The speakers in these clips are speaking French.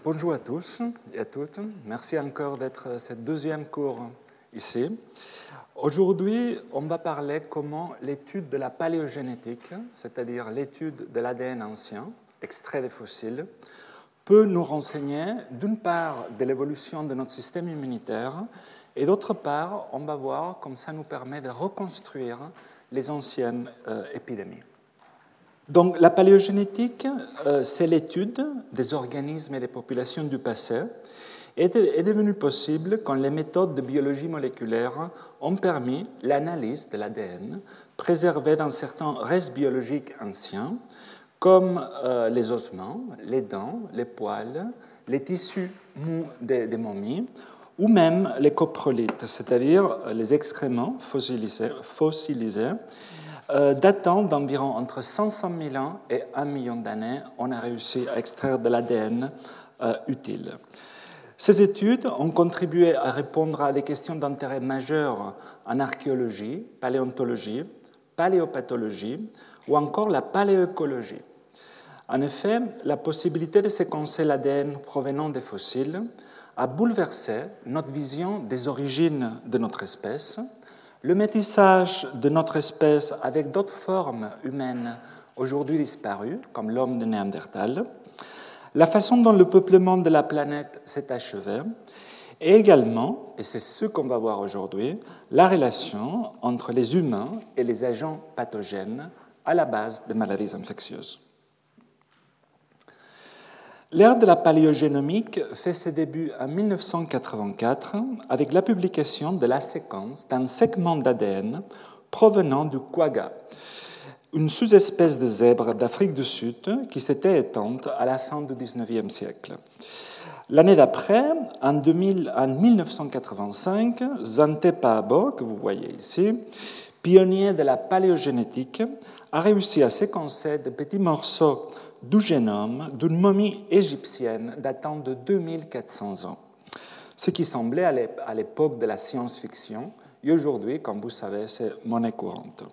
Bonjour à tous et à toutes. Merci encore d'être cette deuxième cours ici. Aujourd'hui, on va parler comment l'étude de la paléogénétique, c'est-à-dire l'étude de l'ADN ancien, extrait des fossiles, peut nous renseigner d'une part de l'évolution de notre système immunitaire et d'autre part, on va voir comment ça nous permet de reconstruire les anciennes épidémies. Donc, la paléogénétique, c'est l'étude des organismes et des populations du passé, est devenue possible quand les méthodes de biologie moléculaire ont permis l'analyse de l'ADN préservé dans certains restes biologiques anciens, comme les ossements, les dents, les poils, les tissus mous des momies, ou même les coprolites, c'est-à-dire les excréments fossilisés, datant d'environ entre 500 000 ans et 1 million d'années, on a réussi à extraire de l'ADN utile. Ces études ont contribué à répondre à des questions d'intérêt majeur en archéologie, paléontologie, paléopathologie ou encore la paléoécologie. En effet, la possibilité de séquencer l'ADN provenant des fossiles a bouleversé notre vision des origines de notre espèce, le métissage de notre espèce avec d'autres formes humaines aujourd'hui disparues, comme l'homme de Néandertal, la façon dont le peuplement de la planète s'est achevé, et également, et c'est ce qu'on va voir aujourd'hui, la relation entre les humains et les agents pathogènes à la base des maladies infectieuses. L'ère de la paléogénomique fait ses débuts en 1984 avec la publication de la séquence d'un segment d'ADN provenant du quagga, une sous-espèce de zèbre d'Afrique du Sud qui s'était éteinte à la fin du XIXe siècle. L'année d'après, en 1985, Svante Paabo, que vous voyez ici, pionnier de la paléogénétique, a réussi à séquencer de petits morceaux du génome d'une momie égyptienne datant de 2400 ans, ce qui semblait à l'époque de la science-fiction, et aujourd'hui, comme vous savez, c'est monnaie courante.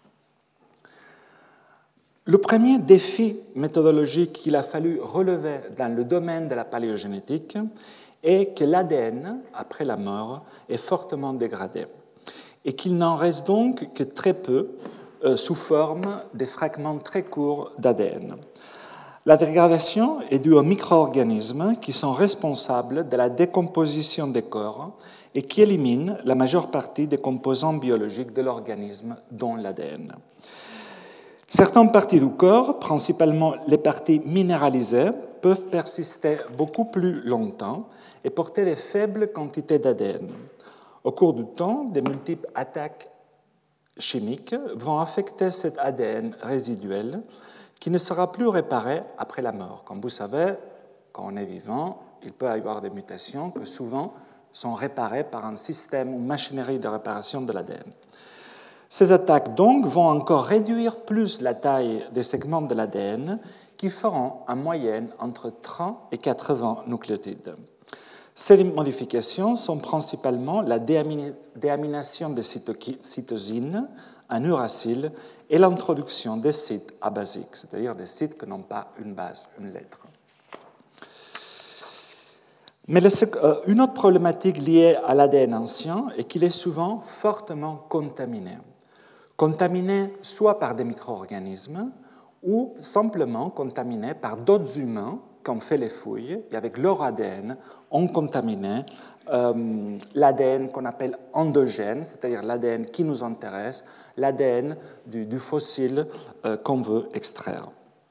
Le premier défi méthodologique qu'il a fallu relever dans le domaine de la paléogénétique est que l'ADN, après la mort, est fortement dégradé et qu'il n'en reste donc que très peu sous forme de fragments très courts d'ADN. La dégradation est due aux micro-organismes qui sont responsables de la décomposition des corps et qui éliminent la majeure partie des composants biologiques de l'organisme, dont l'ADN. Certaines parties du corps, principalement les parties minéralisées, peuvent persister beaucoup plus longtemps et porter de faibles quantités d'ADN. Au cours du temps, de multiples attaques chimiques vont affecter cet ADN résiduel qui ne sera plus réparé après la mort. Comme vous savez, quand on est vivant, il peut y avoir des mutations que souvent sont réparées par un système ou machinerie de réparation de l'ADN. Ces attaques donc vont encore réduire plus la taille des segments de l'ADN qui feront en moyenne entre 30 et 80 nucléotides. Ces modifications sont principalement la déamination des cytosines en uracile et l'introduction des sites abasiques, c'est-à-dire des sites qui n'ont pas une base, une lettre. Mais une autre problématique liée à l'ADN ancien est qu'il est souvent fortement contaminé. Contaminé soit par des micro-organismes ou simplement contaminé par d'autres humains qui ont fait les fouilles et avec leur ADN ont contaminé l'ADN qu'on appelle endogène, c'est-à-dire l'ADN qui nous intéresse, l'ADN du fossile qu'on veut extraire.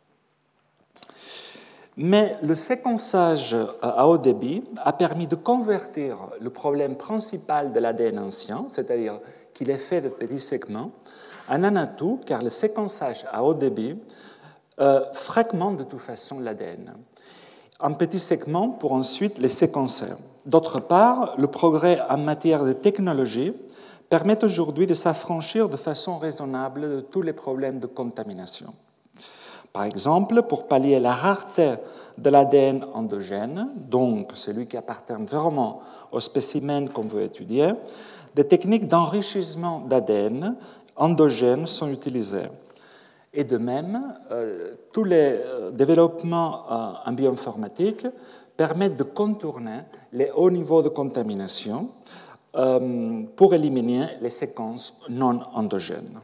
Mais le séquençage à haut débit a permis de convertir le problème principal de l'ADN ancien, c'est-à-dire qu'il est fait de petits segments, en un atout, car le séquençage à haut débit fragmente de toute façon l'ADN en petits segments pour ensuite les séquencer. D'autre part, le progrès en matière de technologie permet aujourd'hui de s'affranchir de façon raisonnable de tous les problèmes de contamination. Par exemple, pour pallier la rareté de l'ADN endogène, donc celui qui appartient vraiment au spécimen qu'on veut étudier, des techniques d'enrichissement d'ADN endogènes sont utilisées. Et de même, tous les développements en bioinformatique permettent de contourner les hauts niveaux de contamination pour éliminer les séquences non endogènes.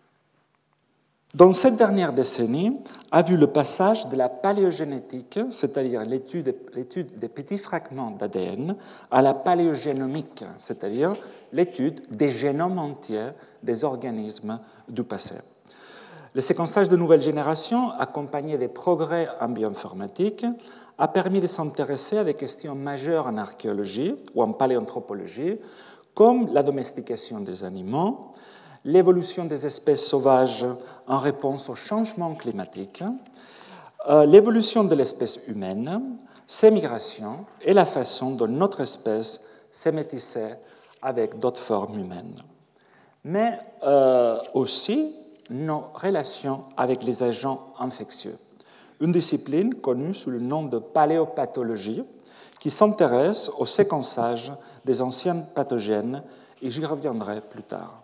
Dans cette dernière décennie, a vu le passage de la paléogénétique, c'est-à-dire l'étude des petits fragments d'ADN, à la paléogénomique, c'est-à-dire l'étude des génomes entiers des organismes du passé. Le séquençage de nouvelle génération, accompagné des progrès en bioinformatique, a permis de s'intéresser à des questions majeures en archéologie ou en paléanthropologie, comme la domestication des animaux, l'évolution des espèces sauvages en réponse au changement climatique, l'évolution de l'espèce humaine, ses migrations et la façon dont notre espèce s'est métissée avec d'autres formes humaines. Mais aussi nos relations avec les agents infectieux, une discipline connue sous le nom de paléopathologie qui s'intéresse au séquençage des anciens pathogènes, et j'y reviendrai plus tard.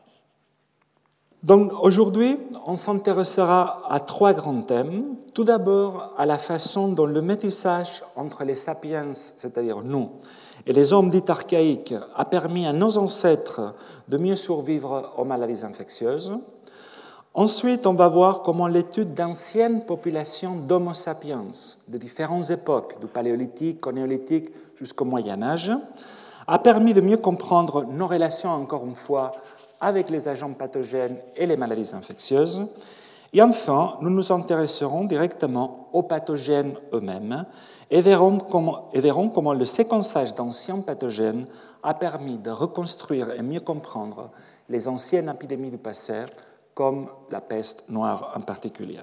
Donc aujourd'hui, on s'intéressera à trois grands thèmes. Tout d'abord, à la façon dont le métissage entre les sapiens, c'est-à-dire nous, et les hommes dits archaïques a permis à nos ancêtres de mieux survivre aux maladies infectieuses. Ensuite, on va voir comment l'étude d'anciennes populations d'Homo sapiens de différentes époques, du Paléolithique au Néolithique jusqu'au Moyen Âge, a permis de mieux comprendre nos relations, encore une fois, avec les agents pathogènes et les maladies infectieuses. Et enfin, nous nous intéresserons directement aux pathogènes eux-mêmes et verrons comment le séquençage d'anciens pathogènes a permis de reconstruire et mieux comprendre les anciennes épidémies du passé, comme la peste noire en particulier.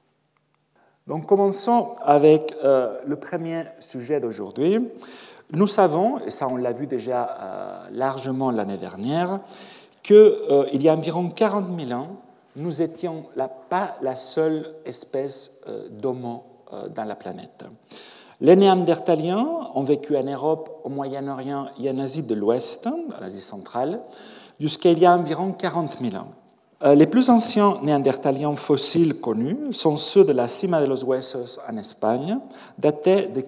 Donc commençons avec le premier sujet d'aujourd'hui. Nous savons, et ça on l'a vu déjà largement l'année dernière, qu'il y a environ 40 000 ans, nous n'étions pas la seule espèce d'homo dans la planète. Les Néandertaliens ont vécu en Europe, au Moyen-Orient et en Asie de l'Ouest, en Asie centrale, jusqu'à il y a environ 40 000 ans. Les plus anciens Néandertaliens fossiles connus sont ceux de la Cima de los Huesos en Espagne, datés de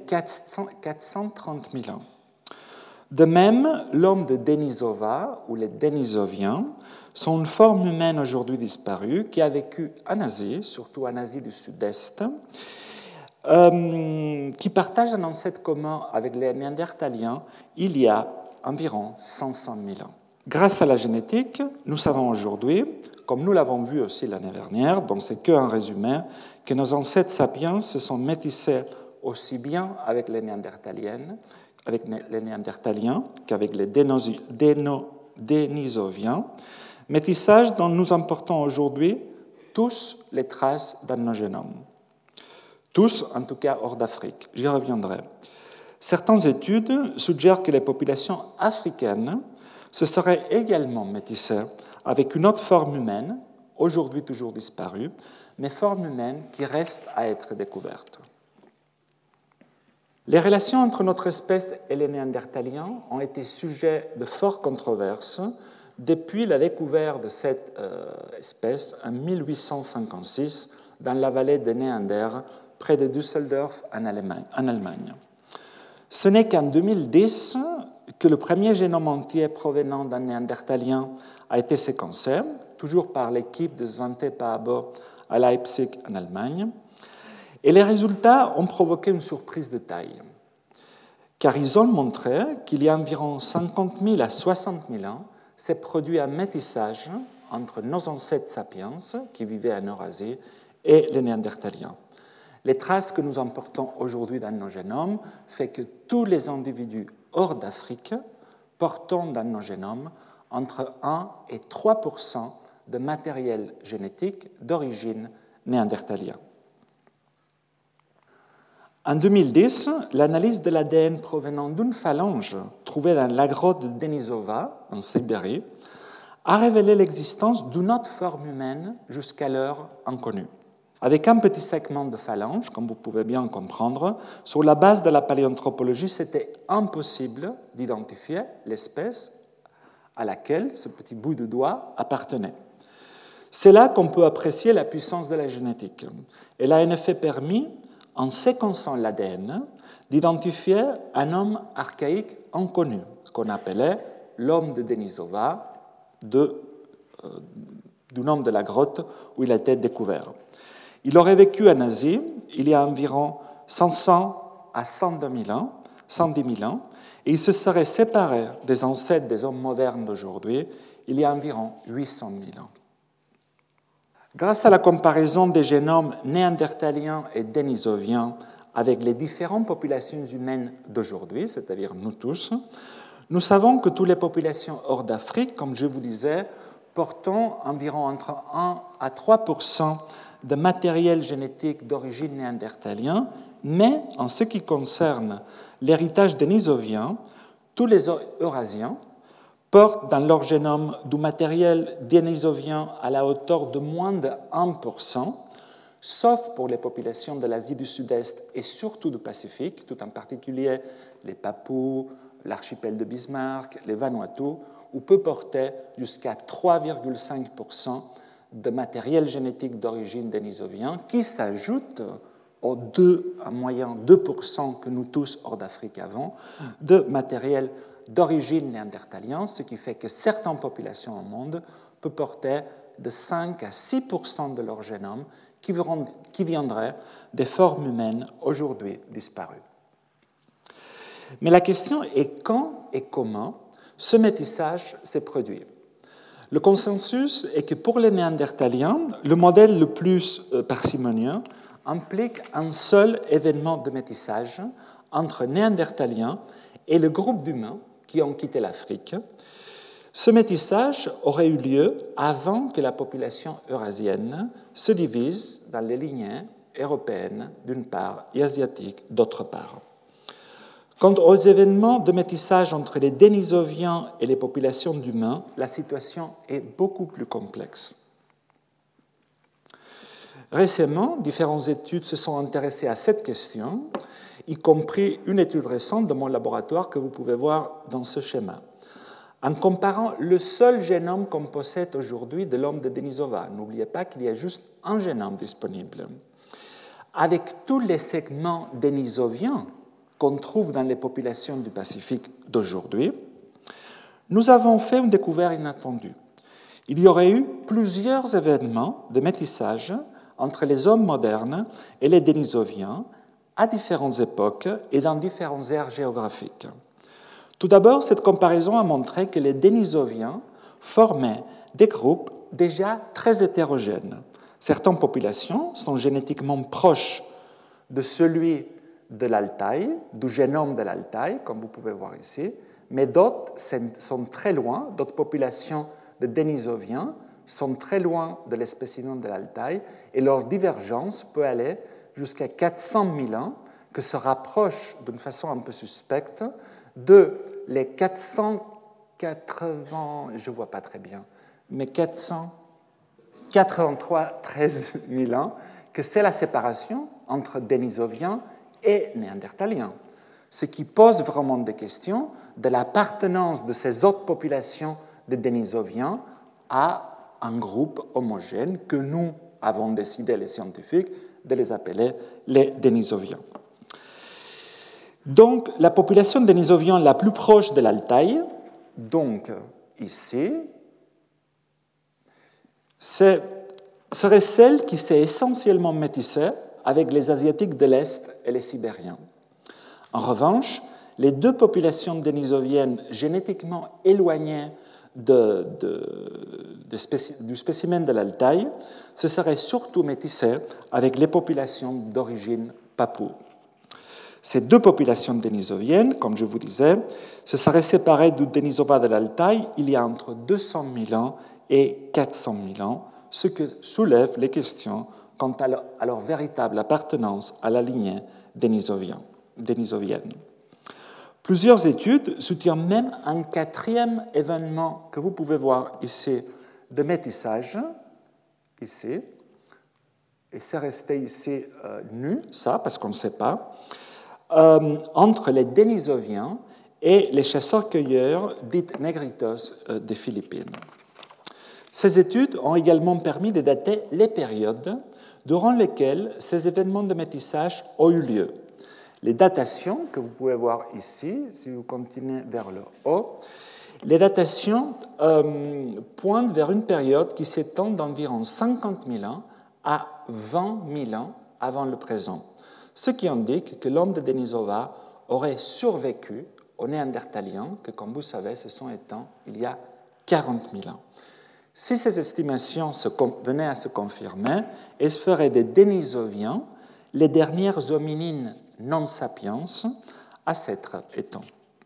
430 000 ans. De même, l'homme de Denisova, ou les Denisoviens, sont une forme humaine aujourd'hui disparue qui a vécu en Asie, surtout en Asie du Sud-Est, qui partage un ancêtre commun avec les Néandertaliens il y a environ 500 000 ans. Grâce à la génétique, nous savons aujourd'hui, comme nous l'avons vu aussi l'année dernière, donc c'est qu'un résumé, que nos ancêtres sapiens se sont métissés aussi bien avec les Néandertaliens qu'avec les Denisoviens, métissage dont nous importons aujourd'hui tous les traces dans nos génomes. Tous, en tout cas, hors d'Afrique. J'y reviendrai. Certaines études suggèrent que les populations africaines se seraient également métissées avec une autre forme humaine, aujourd'hui toujours disparue, mais forme humaine qui reste à être découverte. Les relations entre notre espèce et les Néandertaliens ont été sujets de fortes controverses depuis la découverte de cette espèce en 1856 dans la vallée de Néander, près de Düsseldorf en Allemagne. Ce n'est qu'en 2010 que le premier génome entier provenant d'un Néandertalien a été séquencé, toujours par l'équipe de Svante Pääbo à Leipzig en Allemagne. Et les résultats ont provoqué une surprise de taille, car ils ont montré qu'il y a environ 50 000 à 60 000 ans, s'est produit un métissage entre nos ancêtres sapiens, qui vivaient en Eurasie, et les Néandertaliens. Les traces que nous emportons aujourd'hui dans nos génomes font que tous les individus hors d'Afrique portent dans nos génomes entre 1 et 3 % de matériel génétique d'origine néandertalien. En 2010, l'analyse de l'ADN provenant d'une phalange trouvée dans la grotte de Denisova, en Sibérie, a révélé l'existence d'une autre forme humaine jusqu'alors inconnue. Avec un petit segment de phalange, comme vous pouvez bien comprendre, sur la base de la paléanthropologie, c'était impossible d'identifier l'espèce à laquelle ce petit bout de doigt appartenait. C'est là qu'on peut apprécier la puissance de la génétique. Elle a en effet permis, en séquençant l'ADN, d'identifier un homme archaïque inconnu, ce qu'on appelait l'homme de Denisova, du nom de la grotte où il a été découvert. Il aurait vécu en Asie il y a environ 500 à 110 000 ans, et il se serait séparé des ancêtres des hommes modernes d'aujourd'hui il y a environ 800 000 ans. Grâce à la comparaison des génomes néandertaliens et dénisoviens avec les différentes populations humaines d'aujourd'hui, c'est-à-dire nous tous, nous savons que toutes les populations hors d'Afrique, comme je vous disais, portent environ entre 1 à 3 % de matériel génétique d'origine néandertalien, mais en ce qui concerne l'héritage dénisovien, tous les Eurasiens portent dans leur génome du matériel dénisovien à la hauteur de moins de 1 %, sauf pour les populations de l'Asie du Sud-Est et surtout du Pacifique, tout en particulier les Papous, l'archipel de Bismarck, les Vanuatu, où peut porter jusqu'à 3,5 % de matériel génétique d'origine dénisovien, qui s'ajoute aux en moyenne 2 % que nous tous hors d'Afrique avons, de matériel d'origine néandertalien, ce qui fait que certaines populations au monde peuvent porter de 5 à 6 % de leur génome qui viendraient des formes humaines aujourd'hui disparues. Mais la question est quand et comment ce métissage s'est produit. Le consensus est que pour les Néandertaliens, le modèle le plus parcimonieux implique un seul événement de métissage entre Néandertaliens et le groupe d'humains qui ont quitté l'Afrique. Ce métissage aurait eu lieu avant que la population eurasienne se divise dans les lignées européennes d'une part et asiatiques d'autre part. Quant aux événements de métissage entre les Dénisoviens et les populations d'humains, la situation est beaucoup plus complexe. Récemment, différentes études se sont intéressées à cette question, y compris une étude récente de mon laboratoire que vous pouvez voir dans ce schéma. En comparant le seul génome qu'on possède aujourd'hui de l'homme de Denisova, n'oubliez pas qu'il y a juste un génome disponible, avec tous les segments dénisoviens qu'on trouve dans les populations du Pacifique d'aujourd'hui, nous avons fait une découverte inattendue. Il y aurait eu plusieurs événements de métissage entre les hommes modernes et les Dénisoviens à différentes époques et dans différentes aires géographiques. Tout d'abord, cette comparaison a montré que les Dénisoviens formaient des groupes déjà très hétérogènes. Certaines populations sont génétiquement proches de celui de l'Altaï, du génome de l'Altaï, comme vous pouvez voir ici, mais d'autres sont très loin, d'autres populations de Dénisoviens sont très loin de l'espécimen de l'Altaï, et leur divergence peut aller jusqu'à 400 000 ans, que se rapproche d'une façon un peu suspecte de les 480, je ne vois pas très bien, mais 483 000 ans, que c'est la séparation entre Dénisoviens et Néandertaliens, ce qui pose vraiment des questions de l'appartenance de ces autres populations de Dénisoviens à un groupe homogène que nous avons décidé, les scientifiques, de les appeler les Dénisoviens. Donc, la population dénisovienne la plus proche de l'Altaï, donc ici, serait celle qui s'est essentiellement métissée avec les Asiatiques de l'Est et les Sibériens. En revanche, les deux populations dénisoviennes génétiquement éloignées du spécimen de l'Altaï se seraient surtout métissées avec les populations d'origine papou. Ces deux populations dénisoviennes, comme je vous disais, se seraient séparées du Denisova de l'Altaï il y a entre 200 000 ans et 400 000 ans, ce qui soulève les questions quant à leur véritable appartenance à la lignée dénisovienne. Plusieurs études soutiennent même un quatrième événement que vous pouvez voir ici de métissage, ici, et c'est resté ici nu, ça, parce qu'on ne sait pas, entre les Dénisoviens et les chasseurs-cueilleurs dits négritos des Philippines. Ces études ont également permis de dater les périodes durant lesquelles ces événements de métissage ont eu lieu. Les datations que vous pouvez voir ici, si vous continuez vers le haut, les datations pointent vers une période qui s'étend d'environ 50 000 ans à 20 000 ans avant le présent, ce qui indique que l'homme de Denisova aurait survécu aux Néandertaliens, que, comme vous savez, se sont éteints il y a 40 000 ans. Si ces estimations venaient à se confirmer, elles feraient des Denisoviens les dernières hominines non sapiens à s'être éteints.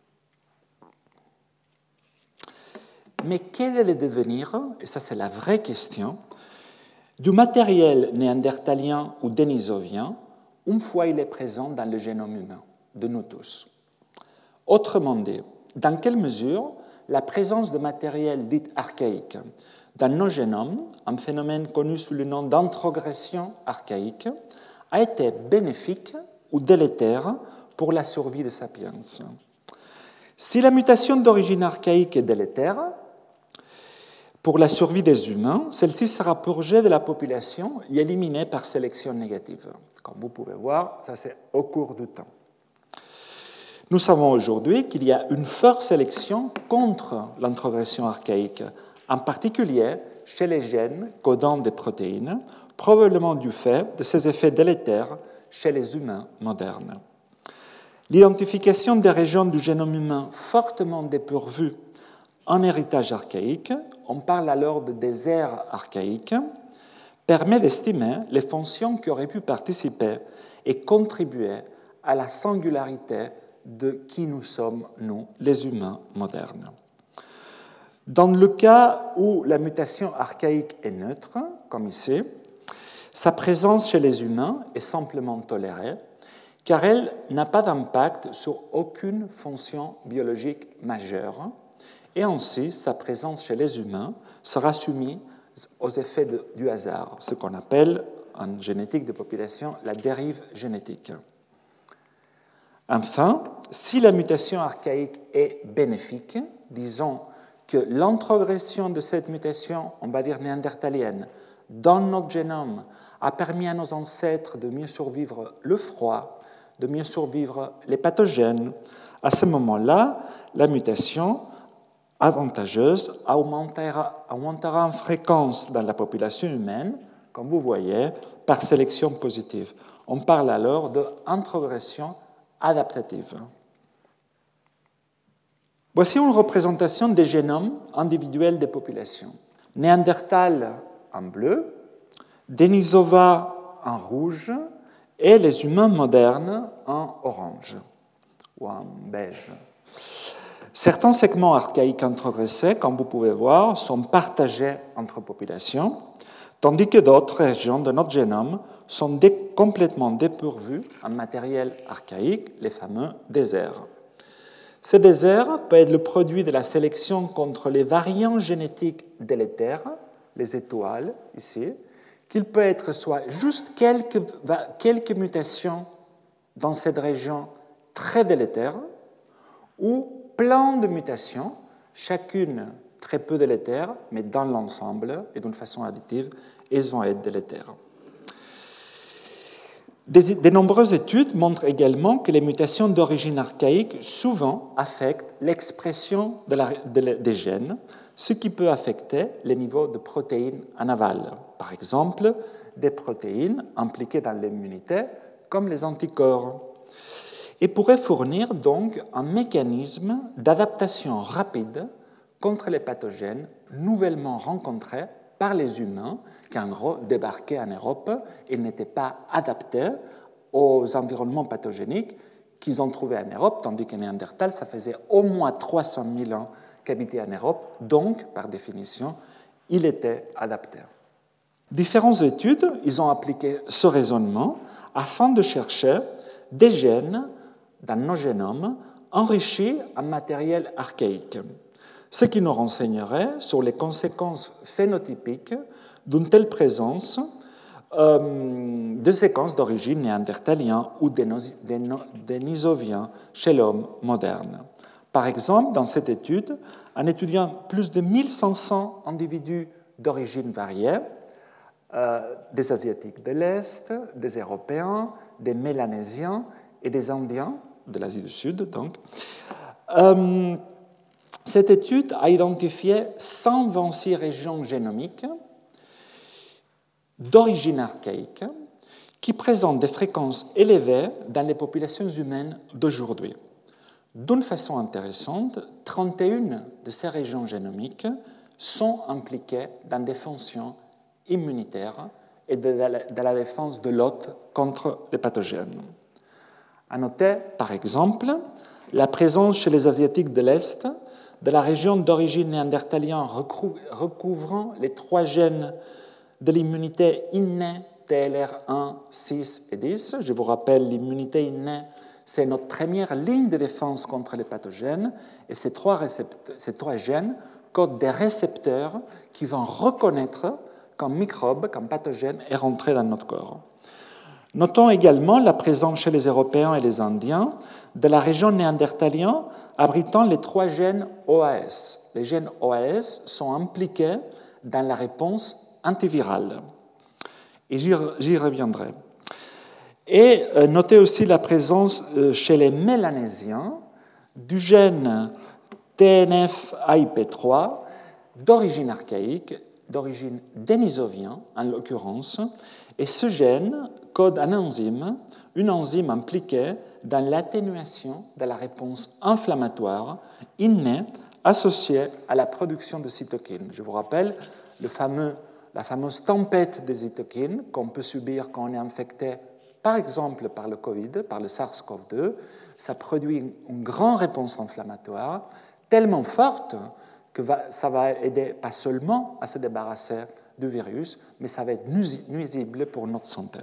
Mais quel est le devenir, et ça c'est la vraie question, du matériel néandertalien ou dénisovien une fois il est présent dans le génome humain de nous tous? Autrement dit, dans quelle mesure la présence de matériel dit archaïque dans nos génomes, un phénomène connu sous le nom d'introgression archaïque, a été bénéfique ou délétère pour la survie des sapiens? Si la mutation d'origine archaïque est délétère pour la survie des humains, celle-ci sera purgée de la population et éliminée par sélection négative. Comme vous pouvez voir, ça c'est au cours du temps. Nous savons aujourd'hui qu'il y a une forte sélection contre l'introgression archaïque, en particulier chez les gènes codant des protéines, probablement du fait de ses effets délétères chez les humains modernes. L'identification des régions du génome humain fortement dépourvues en héritage archaïque, on parle alors de désert archaïque, permet d'estimer les fonctions qui auraient pu participer et contribuer à la singularité de qui nous sommes, nous, les humains modernes. Dans le cas où la mutation archaïque est neutre, comme ici, sa présence chez les humains est simplement tolérée, car elle n'a pas d'impact sur aucune fonction biologique majeure, et ainsi sa présence chez les humains sera soumise aux effets du hasard, ce qu'on appelle en génétique de population la dérive génétique. Enfin, si la mutation archaïque est bénéfique, disons que l'introgression de cette mutation, on va dire néandertalienne, dans notre génome a permis à nos ancêtres de mieux survivre le froid, de mieux survivre les pathogènes, à ce moment-là, la mutation avantageuse augmentera en fréquence dans la population humaine, comme vous voyez, par sélection positive. On parle alors d'introgression adaptative. Voici une représentation des génomes individuels des populations. Néandertal en bleu, Denisova en rouge et les humains modernes en orange ou en beige. Certains segments archaïques introgressés, comme vous pouvez voir, sont partagés entre populations, tandis que d'autres régions de notre génome sont complètement dépourvues en matériel archaïque, les fameux déserts. Ces déserts peuvent être le produit de la sélection contre les variants génétiques délétères, les étoiles ici, qu'il peut être soit juste quelques mutations dans cette région très délétère, ou plein de mutations, chacune très peu délétère, mais dans l'ensemble et d'une façon additive, elles vont être délétères. De nombreuses études montrent également que les mutations d'origine archaïque souvent affectent l'expression des gènes, ce qui peut affecter les niveaux de protéines en aval. Par exemple, des protéines impliquées dans l'immunité, comme les anticorps, et pourrait fournir donc un mécanisme d'adaptation rapide contre les pathogènes nouvellement rencontrés par les humains qui, en gros, débarquaient en Europe et n'étaient pas adaptés aux environnements pathogéniques qu'ils ont trouvés en Europe, tandis que Néandertal, ça faisait au moins 300 000 ans qu'habitait en Europe, donc, par définition, il était adapté. Différentes études, ils ont appliqué ce raisonnement afin de chercher des gènes dans nos génomes enrichis en matériel archaïque, ce qui nous renseignerait sur les conséquences phénotypiques d'une telle présence de séquences d'origine néandertalien ou dénisovien chez l'homme moderne. Par exemple, dans cette étude, en étudiant plus de 1500 individus d'origine variée, des Asiatiques de l'Est, des Européens, des Mélanésiens et des Indiens, de l'Asie du Sud donc. Cette étude a identifié 126 régions génomiques d'origine archaïque qui présentent des fréquences élevées dans les populations humaines d'aujourd'hui. D'une façon intéressante, 31 de ces régions génomiques sont impliquées dans des fonctions immunitaires et de la défense de l'hôte contre les pathogènes. À noter, par exemple, la présence chez les Asiatiques de l'Est de la région d'origine néandertalien recouvrant les 3 gènes de l'immunité innée TLR1, 6 et 10. Je vous rappelle, l'immunité innée, c'est notre première ligne de défense contre les pathogènes, et ces 3 gènes codent des récepteurs qui vont reconnaître qu'un microbe, qu'un pathogène est rentré dans notre corps. Notons également la présence chez les Européens et les Indiens de la région néandertalienne abritant les 3 gènes OAS. Les gènes OAS sont impliqués dans la réponse antivirale. Et j'y reviendrai. Et notez aussi la présence chez les Mélanésiens du gène TNF-AIP3 d'origine archaïque, d'origine dénisovienne en l'occurrence, et ce gène code une enzyme impliquée dans l'atténuation de la réponse inflammatoire innée associée à la production de cytokines. Je vous rappelle la fameuse tempête des cytokines qu'on peut subir quand on est infecté, par exemple par le Covid, par le SARS-CoV-2. Ça produit une grande réponse inflammatoire, tellement forte que ça va aider pas seulement à se débarrasser du virus, mais ça va être nuisible pour notre santé.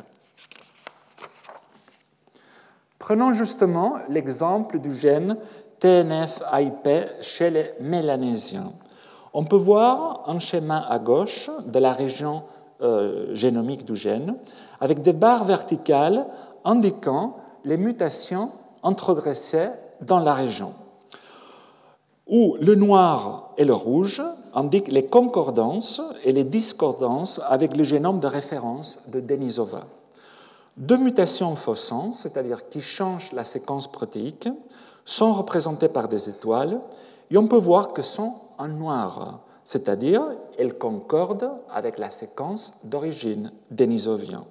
Prenons justement l'exemple du gène TNF-AIP chez les Mélanésiens. On peut voir un schéma à gauche de la région génomique du gène, avec des barres verticales indiquant les mutations introgressées dans la région, où le noir et le rouge indiquent les concordances et les discordances avec le génome de référence de Denisova. 2 mutations faussantes, c'est-à-dire qui changent la séquence protéique, sont représentées par des étoiles et on peut voir que sont en noir, c'est-à-dire elles concordent avec la séquence d'origine dénisovienne.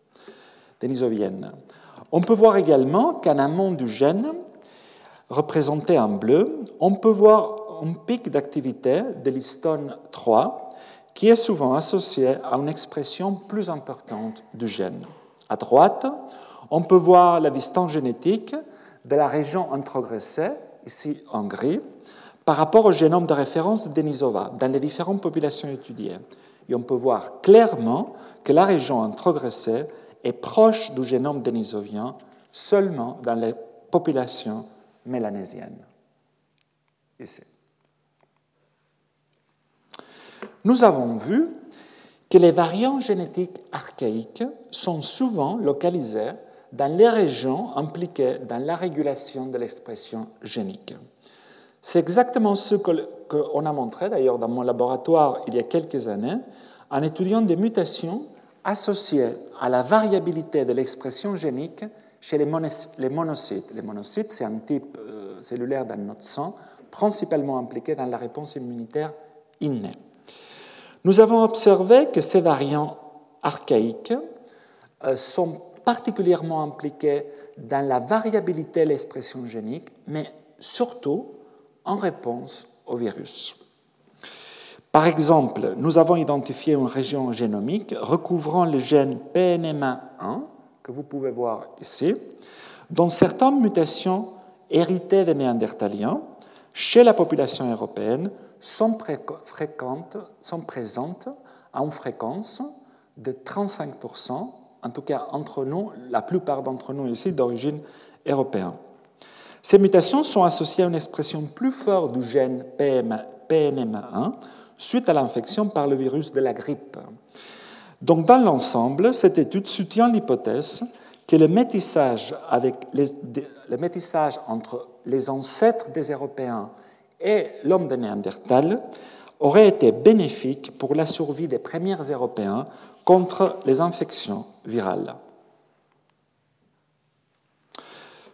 On peut voir également qu'en amont du gène, représenté en bleu, on peut voir un pic d'activité de l'histone 3 qui est souvent associé à une expression plus importante du gène. À droite, on peut voir la distance génétique de la région introgressée, ici en gris, par rapport au génome de référence de Denisova dans les différentes populations étudiées. Et on peut voir clairement que la région introgressée est proche du génome dénisovien seulement dans les populations mélanésiennes. Ici. Nous avons vu que les variants génétiques archaïques sont souvent localisés dans les régions impliquées dans la régulation de l'expression génique. C'est exactement ce qu'on a montré d'ailleurs dans mon laboratoire il y a quelques années en étudiant des mutations associées à la variabilité de l'expression génique chez les monocytes. Les monocytes, c'est un type cellulaire dans notre sang, principalement impliqué dans la réponse immunitaire innée. Nous avons observé que ces variants archaïques sont particulièrement impliqués dans la variabilité de l'expression génique, mais surtout en réponse au virus. Par exemple, nous avons identifié une région génomique recouvrant le gène PNMA1, que vous pouvez voir ici, dont certaines mutations héritées des Néandertaliens chez la population européenne sont présentes à une fréquence de 35%, en tout cas entre nous, la plupart d'entre nous ici d'origine européenne. Ces mutations sont associées à une expression plus forte du gène PNMA1 suite à l'infection par le virus de la grippe. Donc, dans l'ensemble, cette étude soutient l'hypothèse que le métissage entre les ancêtres des Européens et l'homme de Néandertal aurait été bénéfique pour la survie des premiers Européens contre les infections virales.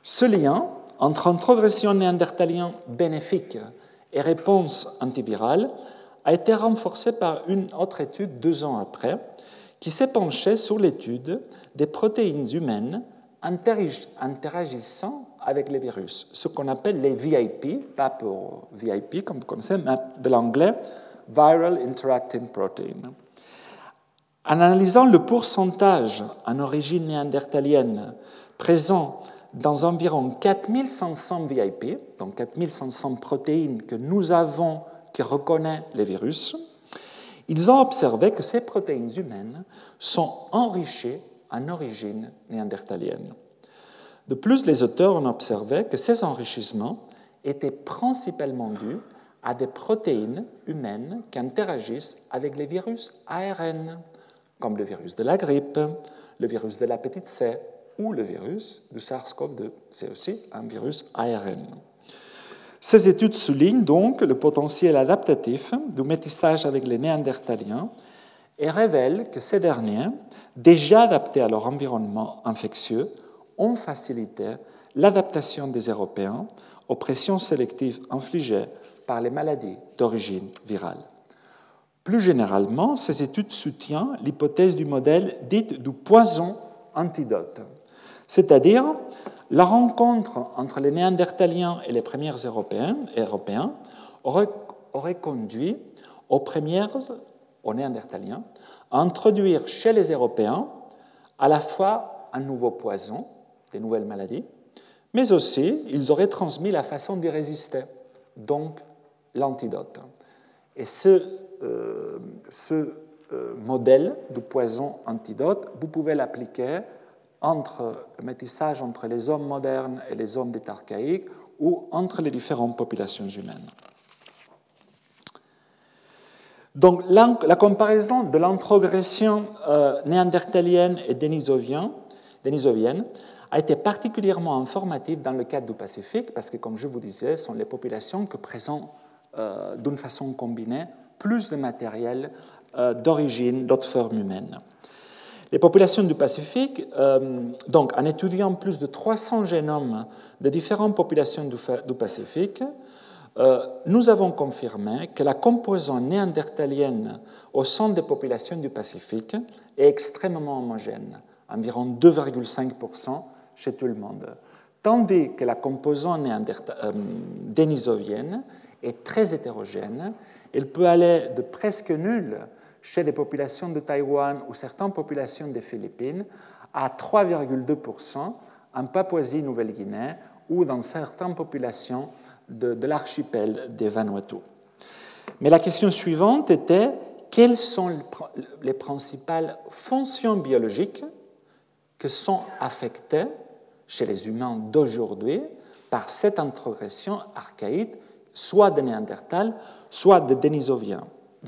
Ce lien entre introgression néandertalien bénéfique et réponse antivirale a été renforcé par une autre étude 2 ans après, qui s'est penchée sur l'étude des protéines humaines interagissant avec les virus, ce qu'on appelle les VIP, pas pour VIP comme vous connaissez, mais de l'anglais Viral Interacting Protein. En analysant le pourcentage en origine néandertalienne présent dans environ 4500 VIP, donc 4500 protéines que nous avons qui reconnaissent les virus, ils ont observé que ces protéines humaines sont enrichies en origine néandertalienne. De plus, les auteurs ont observé que ces enrichissements étaient principalement dus à des protéines humaines qui interagissent avec les virus ARN, comme le virus de la grippe, le virus de l'hépatite C ou le virus du SARS-CoV-2. C'est aussi un virus ARN. Ces études soulignent donc le potentiel adaptatif du métissage avec les néandertaliens et révèlent que ces derniers, déjà adaptés à leur environnement infectieux, ont facilité l'adaptation des Européens aux pressions sélectives infligées par les maladies d'origine virale. Plus généralement, ces études soutiennent l'hypothèse du modèle dit du poison antidote, c'est-à-dire la rencontre entre les Néandertaliens et les premiers Européens aurait conduit aux Néandertaliens à introduire chez les Européens à la fois un nouveau poison, des nouvelles maladies, mais aussi ils auraient transmis la façon d'y résister, donc l'antidote. Et ce modèle du poison antidote, vous pouvez l'appliquer entre le métissage entre les hommes modernes et les hommes d'état archaïque ou entre les différentes populations humaines. Donc, la comparaison de l'introgression néandertalienne et dénisovienne a été particulièrement informative dans le cadre du Pacifique parce que, comme je vous disais, ce sont les populations qui présentent d'une façon combinée plus de matériel d'origine d'autres formes humaines. Les populations du Pacifique, donc en étudiant plus de 300 génomes de différentes populations du Pacifique, nous avons confirmé que la composante néandertalienne au sein des populations du Pacifique est extrêmement homogène, environ 2,5% chez tout le monde, tandis que la composante dénisovienne est très hétérogène. Elle peut aller de presque nulle chez les populations de Taïwan ou certaines populations des Philippines à 3,2% en Papouasie-Nouvelle-Guinée ou dans certaines populations de l'archipel des Vanuatu. Mais la question suivante était quelles sont les principales fonctions biologiques qui sont affectées chez les humains d'aujourd'hui par cette introgression archaïque, soit de Néandertal, soit de Denisoviens.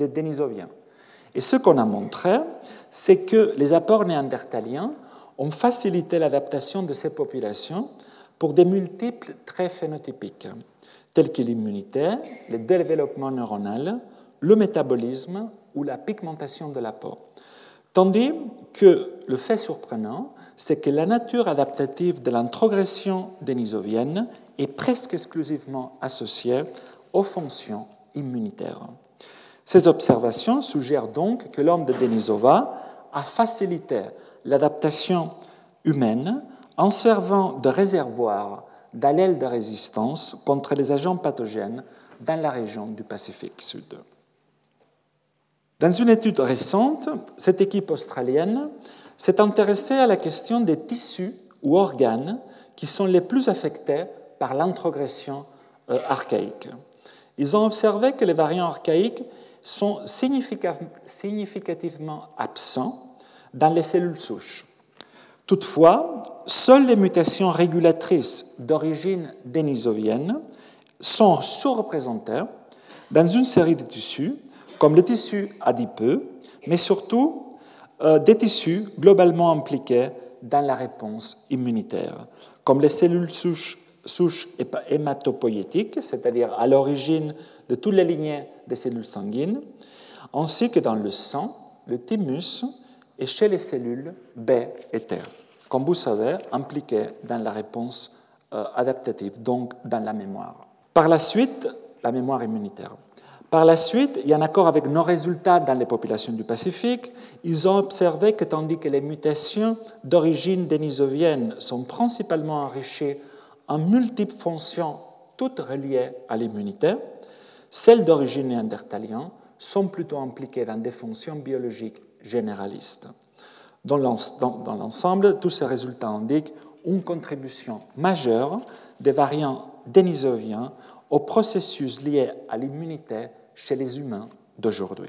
Et ce qu'on a montré, c'est que les apports néandertaliens ont facilité l'adaptation de ces populations pour des multiples traits phénotypiques, tels que l'immunité, le développement neuronal, le métabolisme ou la pigmentation de la peau. Tandis que le fait surprenant, c'est que la nature adaptative de l'introgression dénisovienne est presque exclusivement associée aux fonctions immunitaires. Ces observations suggèrent donc que l'homme de Denisova a facilité l'adaptation humaine en servant de réservoir d'allèles de résistance contre les agents pathogènes dans la région du Pacifique Sud. Dans une étude récente, cette équipe australienne s'est intéressée à la question des tissus ou organes qui sont les plus affectés par l'introgression archaïque. Ils ont observé que les variants archaïques sont significativement absents dans les cellules souches. Toutefois, seules les mutations régulatrices d'origine dénisovienne sont sous-représentées dans une série de tissus, comme le tissu adipeux, mais surtout des tissus globalement impliqués dans la réponse immunitaire, comme les cellules souches hématopoïétiques, c'est-à-dire à l'origine de toutes les lignées des cellules sanguines, ainsi que dans le sang, le thymus et chez les cellules B et T, comme vous savez, impliquées dans la réponse adaptative, donc dans la mémoire. Par la suite, la mémoire immunitaire. Par la suite, et en accord avec nos résultats dans les populations du Pacifique, ils ont observé que tandis que les mutations d'origine dénisovienne sont principalement enrichies en multiples fonctions, toutes reliées à l'immunité, celles d'origine néandertalienne sont plutôt impliquées dans des fonctions biologiques généralistes. Dans l'ensemble, tous ces résultats indiquent une contribution majeure des variants dénisoviens aux processus liés à l'immunité chez les humains d'aujourd'hui.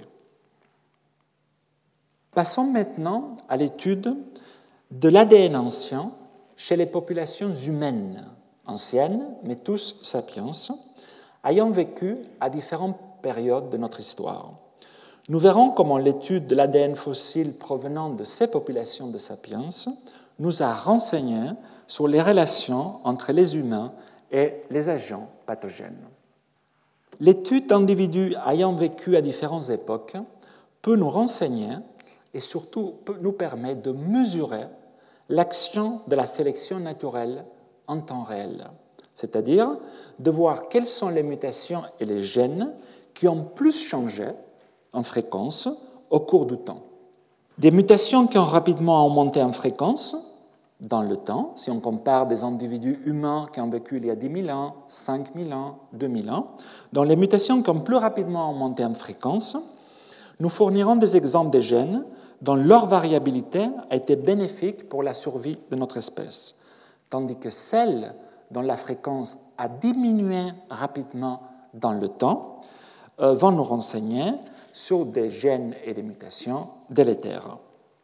Passons maintenant à l'étude de l'ADN ancien chez les populations humaines, anciennes, mais tous sapiens, ayant vécu à différentes périodes de notre histoire. Nous verrons comment l'étude de l'ADN fossile provenant de ces populations de sapiens nous a renseignés sur les relations entre les humains et les agents pathogènes. L'étude d'individus ayant vécu à différentes époques peut nous renseigner et surtout peut nous permettre de mesurer l'action de la sélection naturelle en temps réel, c'est-à-dire de voir quelles sont les mutations et les gènes qui ont plus changé en fréquence au cours du temps. Des mutations qui ont rapidement augmenté en fréquence dans le temps, si on compare des individus humains qui ont vécu il y a 10 000 ans, 5 000 ans, 2 000 ans, dans les mutations qui ont plus rapidement augmenté en fréquence, nous fournirons des exemples de gènes dont leur variabilité a été bénéfique pour la survie de notre espèce, tandis que celles dont la fréquence a diminué rapidement dans le temps vont nous renseigner sur des gènes et des mutations délétères.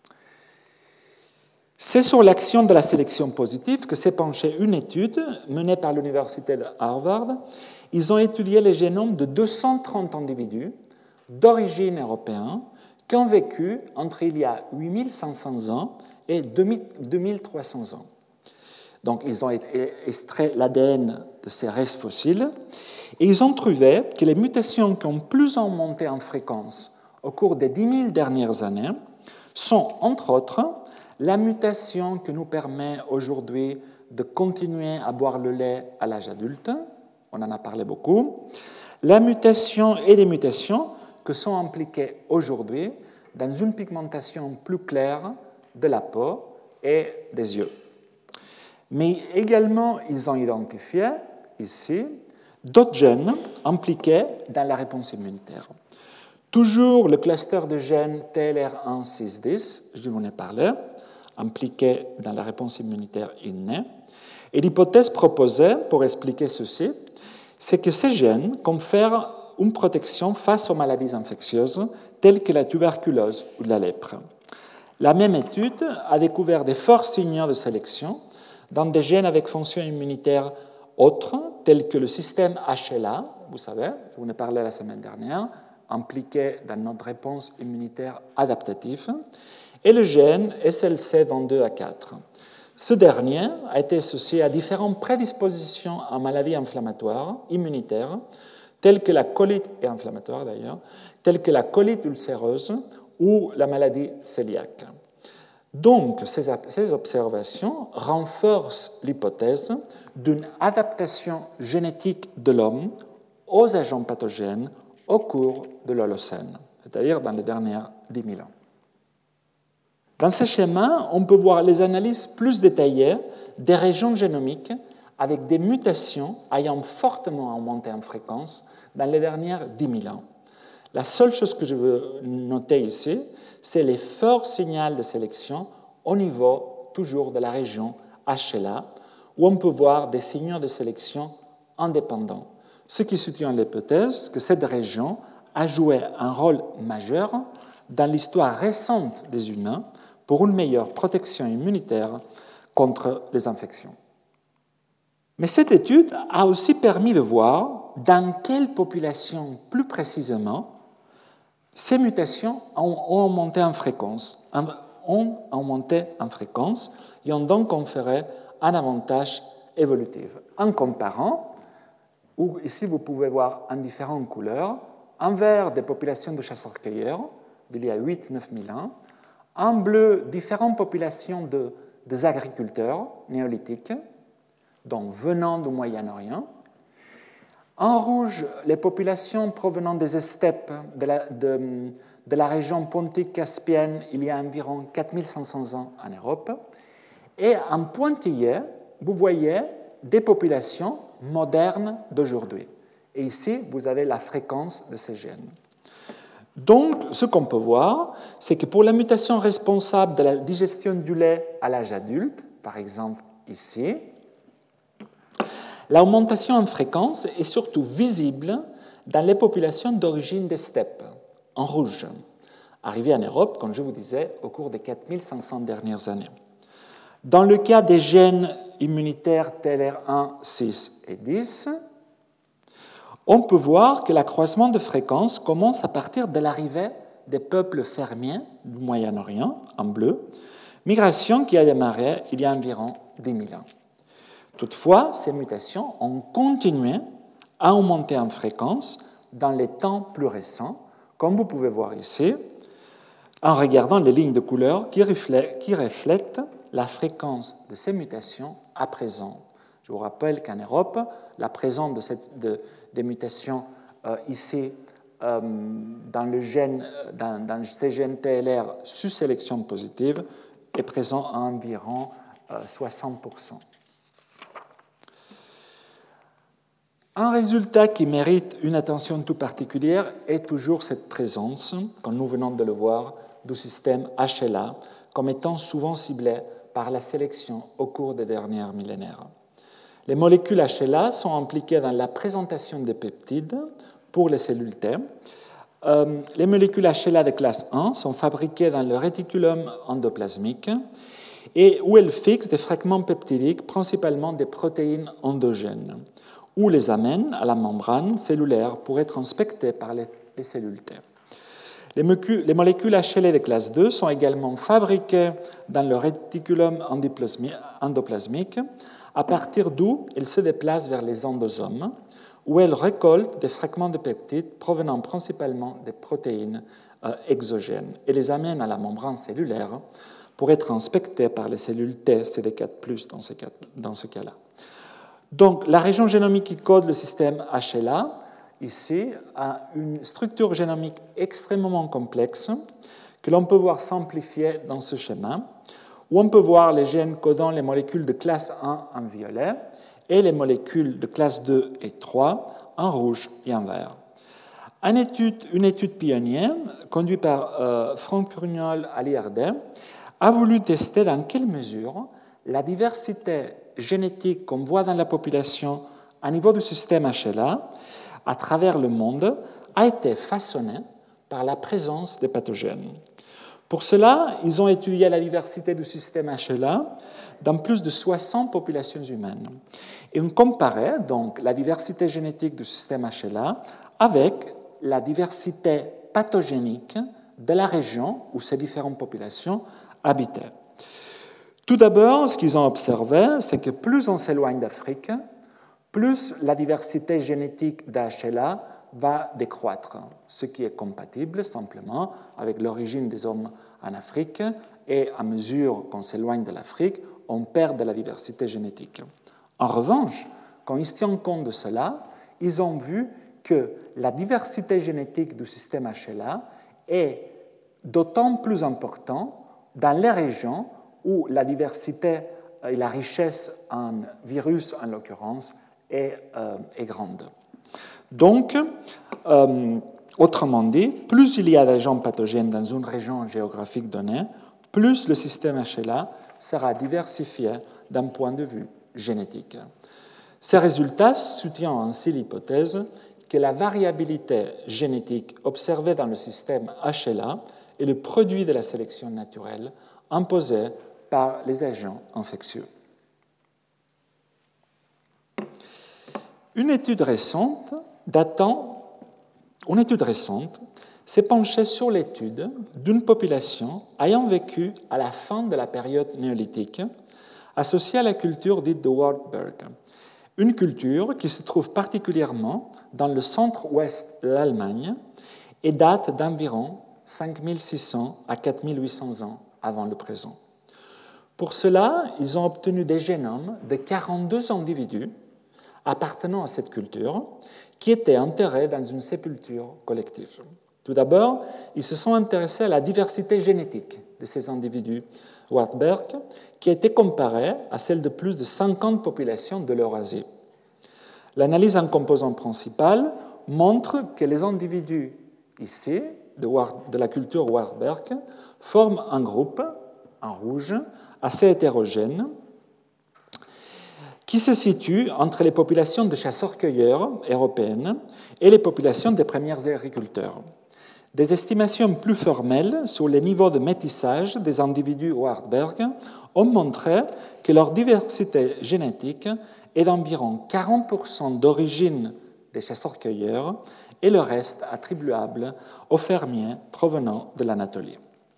C'est sur l'action de la sélection positive que s'est penchée une étude menée par l'Université de Harvard. Ils ont étudié les génomes de 230 individus d'origine européenne qui ont vécu entre il y a 8500 ans et 2300 ans. Donc, ils ont extrait l'ADN de ces restes fossiles et ils ont trouvé que les mutations qui ont plus augmenté en fréquence au cours des 10 000 dernières années sont, entre autres, la mutation qui nous permet aujourd'hui de continuer à boire le lait à l'âge adulte, on en a parlé beaucoup, la mutation et les mutations qui sont impliquées aujourd'hui dans une pigmentation plus claire de la peau et des yeux. Mais également, ils ont identifié ici d'autres gènes impliqués dans la réponse immunitaire. Toujours le cluster de gènes TLR1-610, je vous en ai parlé, impliqué dans la réponse immunitaire innée. Et l'hypothèse proposée pour expliquer ceci, c'est que ces gènes confèrent une protection face aux maladies infectieuses telles que la tuberculose ou la lèpre. La même étude a découvert des forts signaux de sélection dans des gènes avec fonction immunitaire autres, tels que le système HLA, vous savez, je vous en ai parlé la semaine dernière, impliqué dans notre réponse immunitaire adaptative, et le gène SLC22A4. Ce dernier a été associé à différentes prédispositions en maladies inflammatoires, immunitaires, telles que la colite, et inflammatoire d'ailleurs, telles que la colite ulcéreuse ou la maladie cœliaque. Donc, ces observations renforcent l'hypothèse d'une adaptation génétique de l'homme aux agents pathogènes au cours de l'Holocène, c'est-à-dire dans les dernières 10 000 ans. Dans ce schéma, on peut voir les analyses plus détaillées des régions génomiques avec des mutations ayant fortement augmenté en fréquence dans les dernières 10 000 ans. La seule chose que je veux noter ici, c'est les forts signaux de sélection au niveau toujours de la région HLA, où on peut voir des signaux de sélection indépendants, ce qui soutient l'hypothèse que cette région a joué un rôle majeur dans l'histoire récente des humains pour une meilleure protection immunitaire contre les infections. Mais cette étude a aussi permis de voir dans quelle population, plus précisément, ces mutations ont augmenté en fréquence, et ont donc conféré un avantage évolutif. En comparant, où ici vous pouvez voir en différentes couleurs, en vert des populations de chasseurs-cueilleurs d'il y a 8-9 000 ans, en bleu différentes populations des agriculteurs néolithiques, donc venant du Moyen-Orient. En rouge, les populations provenant des steppes de la région pontique-caspienne il y a environ 4500 ans en Europe. Et en pointillé, vous voyez des populations modernes d'aujourd'hui. Et ici, vous avez la fréquence de ces gènes. Donc, ce qu'on peut voir, c'est que pour la mutation responsable de la digestion du lait à l'âge adulte, par exemple ici, l'augmentation en fréquence est surtout visible dans les populations d'origine des steppes, en rouge, arrivées en Europe, comme je vous disais, au cours des 4500 dernières années. Dans le cas des gènes immunitaires TLR1, 6 et 10, on peut voir que l'accroissement de fréquence commence à partir de l'arrivée des peuples fermiers du Moyen-Orient, en bleu, migration qui a démarré il y a environ 10 000 ans. Toutefois, ces mutations ont continué à augmenter en fréquence dans les temps plus récents, comme vous pouvez voir ici, en regardant les lignes de couleur qui reflètent la fréquence de ces mutations à présent. Je vous rappelle qu'en Europe, la présence des mutations ici dans ces gènes TLR sous sélection positive est présent à environ 60%. Un résultat qui mérite une attention toute particulière est toujours cette présence, comme nous venons de le voir, du système HLA comme étant souvent ciblé par la sélection au cours des derniers millénaires. Les molécules HLA sont impliquées dans la présentation des peptides pour les cellules T. Les molécules HLA de classe 1 sont fabriquées dans le réticulum endoplasmique et où elles fixent des fragments peptidiques, principalement des protéines endogènes, ou les amènent à la membrane cellulaire pour être inspectées par les cellules T. Les molécules HLA de classe 2 sont également fabriquées dans le réticulum endoplasmique, à partir d'où elles se déplacent vers les endosomes, où elles récoltent des fragments de peptides provenant principalement des protéines exogènes et les amènent à la membrane cellulaire pour être inspectées par les cellules T CD4+, dans ce cas-là. Donc, la région génomique qui code le système HLA, ici, a une structure génomique extrêmement complexe que l'on peut voir simplifiée dans ce schéma, où on peut voir les gènes codant les molécules de classe 1 en violet et les molécules de classe 2 et 3 en rouge et en vert. Une étude pionnière, conduite par Franck Prugnol à l'IRD, a voulu tester dans quelle mesure la diversité génétique qu'on voit dans la population à niveau du système HLA à travers le monde a été façonnée par la présence des pathogènes. Pour cela, ils ont étudié la diversité du système HLA dans plus de 60 populations humaines. Et on comparait donc la diversité génétique du système HLA avec la diversité pathogénique de la région où ces différentes populations habitaient. Tout d'abord, ce qu'ils ont observé, c'est que plus on s'éloigne d'Afrique, plus la diversité génétique d'HLA va décroître, ce qui est compatible simplement avec l'origine des hommes en Afrique, et à mesure qu'on s'éloigne de l'Afrique, on perd de la diversité génétique. En revanche, quand ils se tiennent compte de cela, ils ont vu que la diversité génétique du système HLA est d'autant plus importante dans les régions où la diversité et la richesse en virus, en l'occurrence, est grande. Donc, autrement dit, plus il y a d'agents pathogènes dans une région géographique donnée, plus le système HLA sera diversifié d'un point de vue génétique. Ces résultats soutiennent ainsi l'hypothèse que la variabilité génétique observée dans le système HLA est le produit de la sélection naturelle imposée par les agents infectieux. Une étude récente s'est penchée sur l'étude d'une population ayant vécu à la fin de la période néolithique associée à la culture dite de Wartburg, une culture qui se trouve particulièrement dans le centre-ouest de l'Allemagne et date d'environ 5600 à 4800 ans avant le présent. Pour cela, ils ont obtenu des génomes de 42 individus appartenant à cette culture qui étaient enterrés dans une sépulture collective. Tout d'abord, ils se sont intéressés à la diversité génétique de ces individus Wartberg, qui a été comparée à celle de plus de 50 populations de l'Eurasie. L'analyse en composants principal montre que les individus ici, de la culture Wartberg, forment un groupe, en rouge, assez hétérogène, qui se situe entre les populations de chasseurs-cueilleurs européennes et les populations des premiers agriculteurs. Des estimations plus formelles sur les niveaux de métissage des individus Wartberg ont montré que leur diversité génétique est d'environ 40% d'origine des chasseurs-cueilleurs et le reste attribuable aux fermiers provenant de l'Anatolie.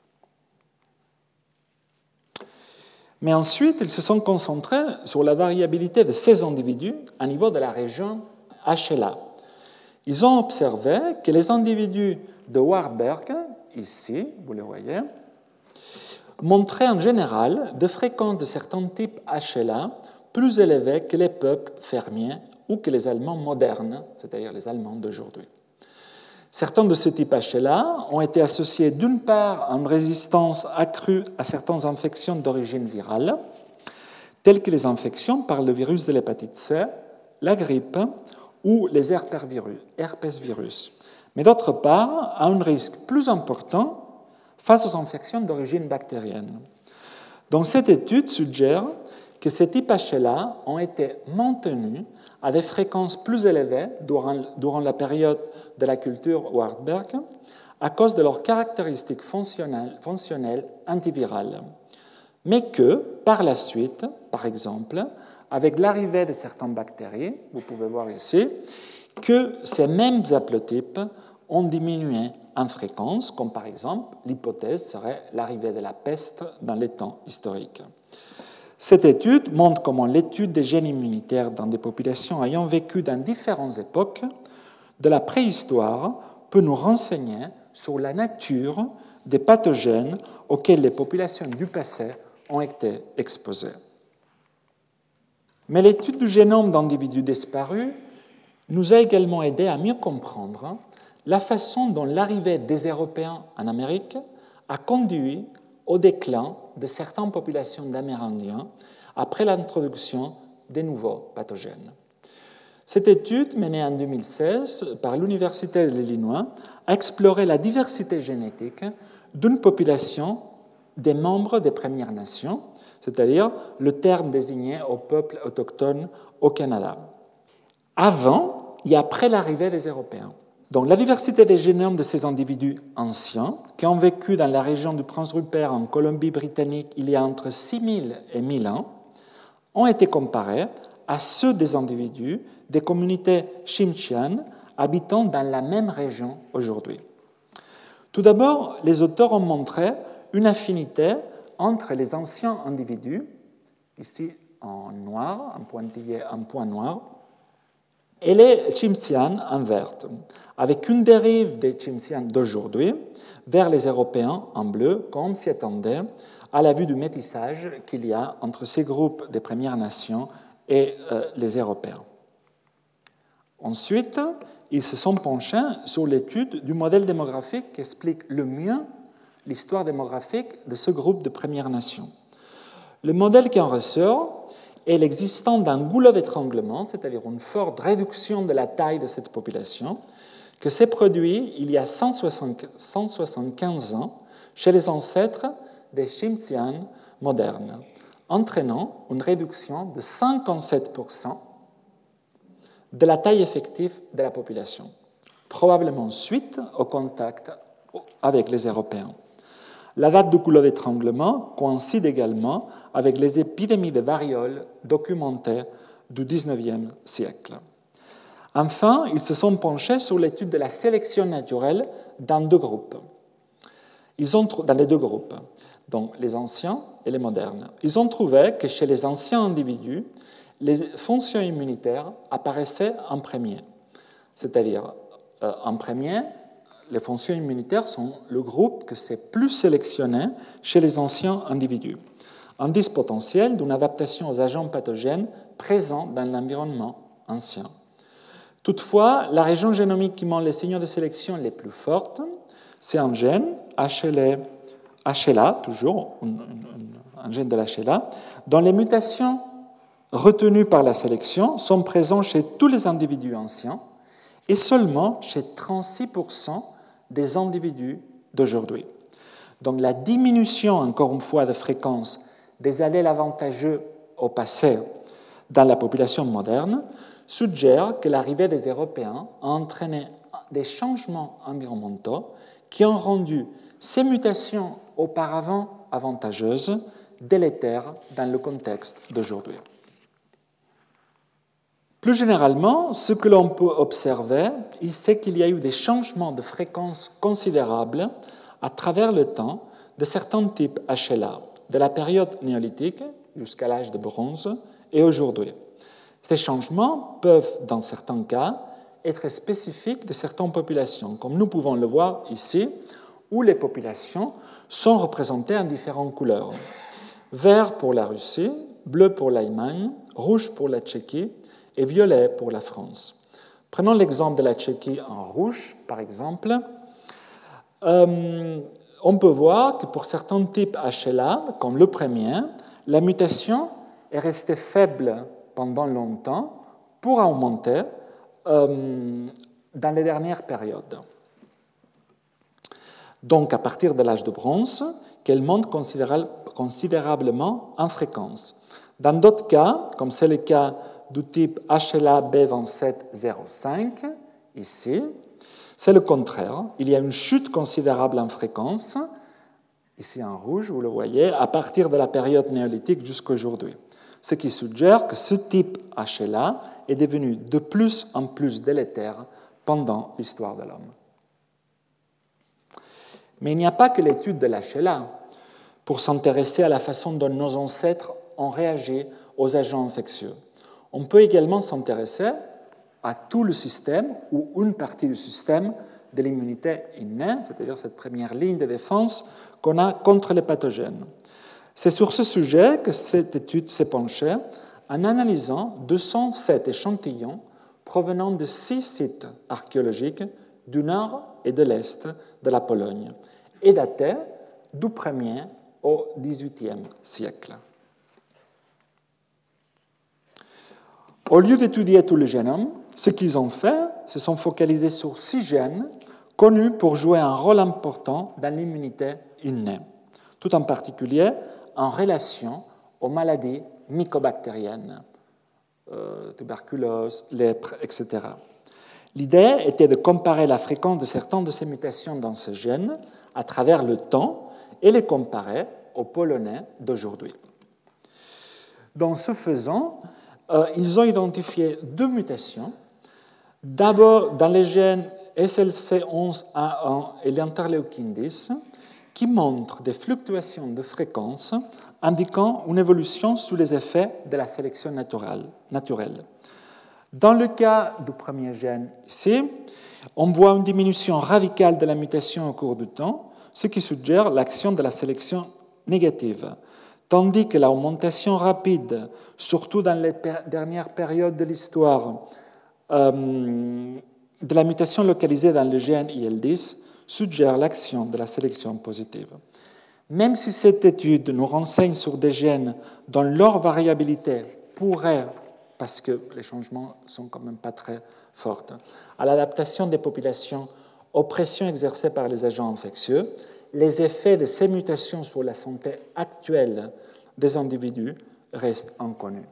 Mais ensuite, ils se sont concentrés sur la variabilité de ces individus à niveau de la région HLA. Ils ont observé que les individus de Wartberg, ici, vous le voyez, montraient en général des fréquences de certains types HLA plus élevées que les peuples fermiers ou que les Allemands modernes, c'est-à-dire les Allemands d'aujourd'hui. Certains de ce type HLA ont été associés d'une part à une résistance accrue à certaines infections d'origine virale, telles que les infections par le virus de l'hépatite C, la grippe ou les herpesvirus, mais d'autre part à un risque plus important face aux infections d'origine bactérienne. Donc cette étude suggère que ces types HLA ont été maintenus à des fréquences plus élevées durant la période de la culture Wartberg à cause de leurs caractéristiques fonctionnelles antivirales, mais que, par la suite, par exemple, avec l'arrivée de certaines bactéries, vous pouvez voir ici, que ces mêmes haplotypes ont diminué en fréquence, comme par exemple l'hypothèse serait l'arrivée de la peste dans les temps historiques. Cette étude montre comment l'étude des gènes immunitaires dans des populations ayant vécu dans différentes époques de la préhistoire peut nous renseigner sur la nature des pathogènes auxquels les populations du passé ont été exposées. Mais l'étude du génome d'individus disparus nous a également aidé à mieux comprendre la façon dont l'arrivée des Européens en Amérique a conduit au déclin de certaines populations d'Amérindiens après l'introduction des nouveaux pathogènes. Cette étude, menée en 2016 par l'Université de l'Illinois, a exploré la diversité génétique d'une population des membres des Premières Nations, c'est-à-dire le terme désigné aux peuples autochtones au Canada, avant et après l'arrivée des Européens. Donc, la diversité des génomes de ces individus anciens, qui ont vécu dans la région du Prince Rupert en Colombie-Britannique il y a entre 6000 et 1000 ans, ont été comparés à ceux des individus des communautés Tsimshian habitant dans la même région aujourd'hui. Tout d'abord, les auteurs ont montré une affinité entre les anciens individus, ici en noir, en pointillé, en point noir, et les Tsimshian en vert, avec une dérive des Tsimshian d'aujourd'hui vers les Européens en bleu, comme s'y attendait à la vue du métissage qu'il y a entre ces groupes des Premières Nations et les Européens. Ensuite, ils se sont penchés sur l'étude du modèle démographique qui explique le mieux l'histoire démographique de ce groupe de Premières Nations. Le modèle qui en ressort est l'existence d'un goulot d'étranglement, c'est-à-dire une forte réduction de la taille de cette population, que s'est produit il y a 175 ans chez les ancêtres des Tsimshian modernes, entraînant une réduction de 57% de la taille effective de la population, probablement suite au contact avec les Européens. La date du goulot d'étranglement coïncide également avec les épidémies de variole documentées du XIXe siècle. Enfin, ils se sont penchés sur l'étude de la sélection naturelle dans les deux groupes, donc les anciens et les modernes. Ils ont trouvé que chez les anciens individus, les fonctions immunitaires apparaissaient en premier. C'est-à-dire, en premier, les fonctions immunitaires sont le groupe que c'est plus sélectionné chez les anciens individus. indice potentiel d'une adaptation aux agents pathogènes présents dans l'environnement ancien. Toutefois, la région génomique qui montre les signaux de sélection les plus fortes, c'est un gène, HLA, toujours, un gène de l'HLA, dont les mutations retenues par la sélection sont présentes chez tous les individus anciens et seulement chez 36% des individus d'aujourd'hui. Donc la diminution, encore une fois, de fréquence des allèles avantageux au passé dans la population moderne suggère que l'arrivée des Européens a entraîné des changements environnementaux qui ont rendu ces mutations auparavant avantageuses délétères dans le contexte d'aujourd'hui. Plus généralement, ce que l'on peut observer, c'est qu'il y a eu des changements de fréquence considérables à travers le temps de certains types HLA, de la période néolithique jusqu'à l'âge de bronze et aujourd'hui. Ces changements peuvent, dans certains cas, être spécifiques de certaines populations, comme nous pouvons le voir ici, où les populations sont représentées en différentes couleurs. Vert pour la Russie, bleu pour l'Allemagne, rouge pour la Tchéquie et violet pour la France. Prenons l'exemple de la Tchéquie en rouge, par exemple. On peut voir que pour certains types HLA, comme le premier, la mutation est restée faible pendant longtemps pour augmenter dans les dernières périodes. Donc, à partir de l'âge de bronze, qu'elle monte considérablement en fréquence. Dans d'autres cas, comme c'est le cas du type HLA B2705, ici, c'est le contraire. Il y a une chute considérable en fréquence, ici en rouge, vous le voyez, à partir de la période néolithique jusqu'à aujourd'hui. Ce qui suggère que ce type HLA est devenu de plus en plus délétère pendant l'histoire de l'homme. Mais il n'y a pas que l'étude de l'HLA pour s'intéresser à la façon dont nos ancêtres ont réagi aux agents infectieux. On peut également s'intéresser à tout le système ou une partie du système de l'immunité innée, c'est-à-dire cette première ligne de défense qu'on a contre les pathogènes. C'est sur ce sujet que cette étude s'est penchée en analysant 207 échantillons provenant de 6 sites archéologiques du nord et de l'est de la Pologne et datés du 1er au XVIIIe siècle. Au lieu d'étudier tout le génome, ce qu'ils ont fait, se sont focalisés sur 6 gènes connus pour jouer un rôle important dans l'immunité innée, tout en particulier en relation aux maladies mycobactériennes, tuberculose, lèpre, etc. L'idée était de comparer la fréquence de certaines de ces mutations dans ces gènes à travers le temps et les comparer aux Polonais d'aujourd'hui. Dans ce faisant, ils ont identifié 2 mutations, d'abord dans les gènes SLC11A1 et l'interléukine 10, qui montrent des fluctuations de fréquence indiquant une évolution sous les effets de la sélection naturelle. Dans le cas du premier gène ici, on voit une diminution radicale de la mutation au cours du temps, ce qui suggère l'action de la sélection négative, tandis que l'augmentation rapide, surtout dans les dernières périodes de l'histoire, de la mutation localisée dans le gène IL10 suggère l'action de la sélection positive. Même si cette étude nous renseigne sur des gènes dont leur variabilité pourrait, parce que les changements ne sont quand même pas très fortes, à l'adaptation des populations aux pressions exercées par les agents infectieux, les effets de ces mutations sur la santé actuelle des individus restent inconnus.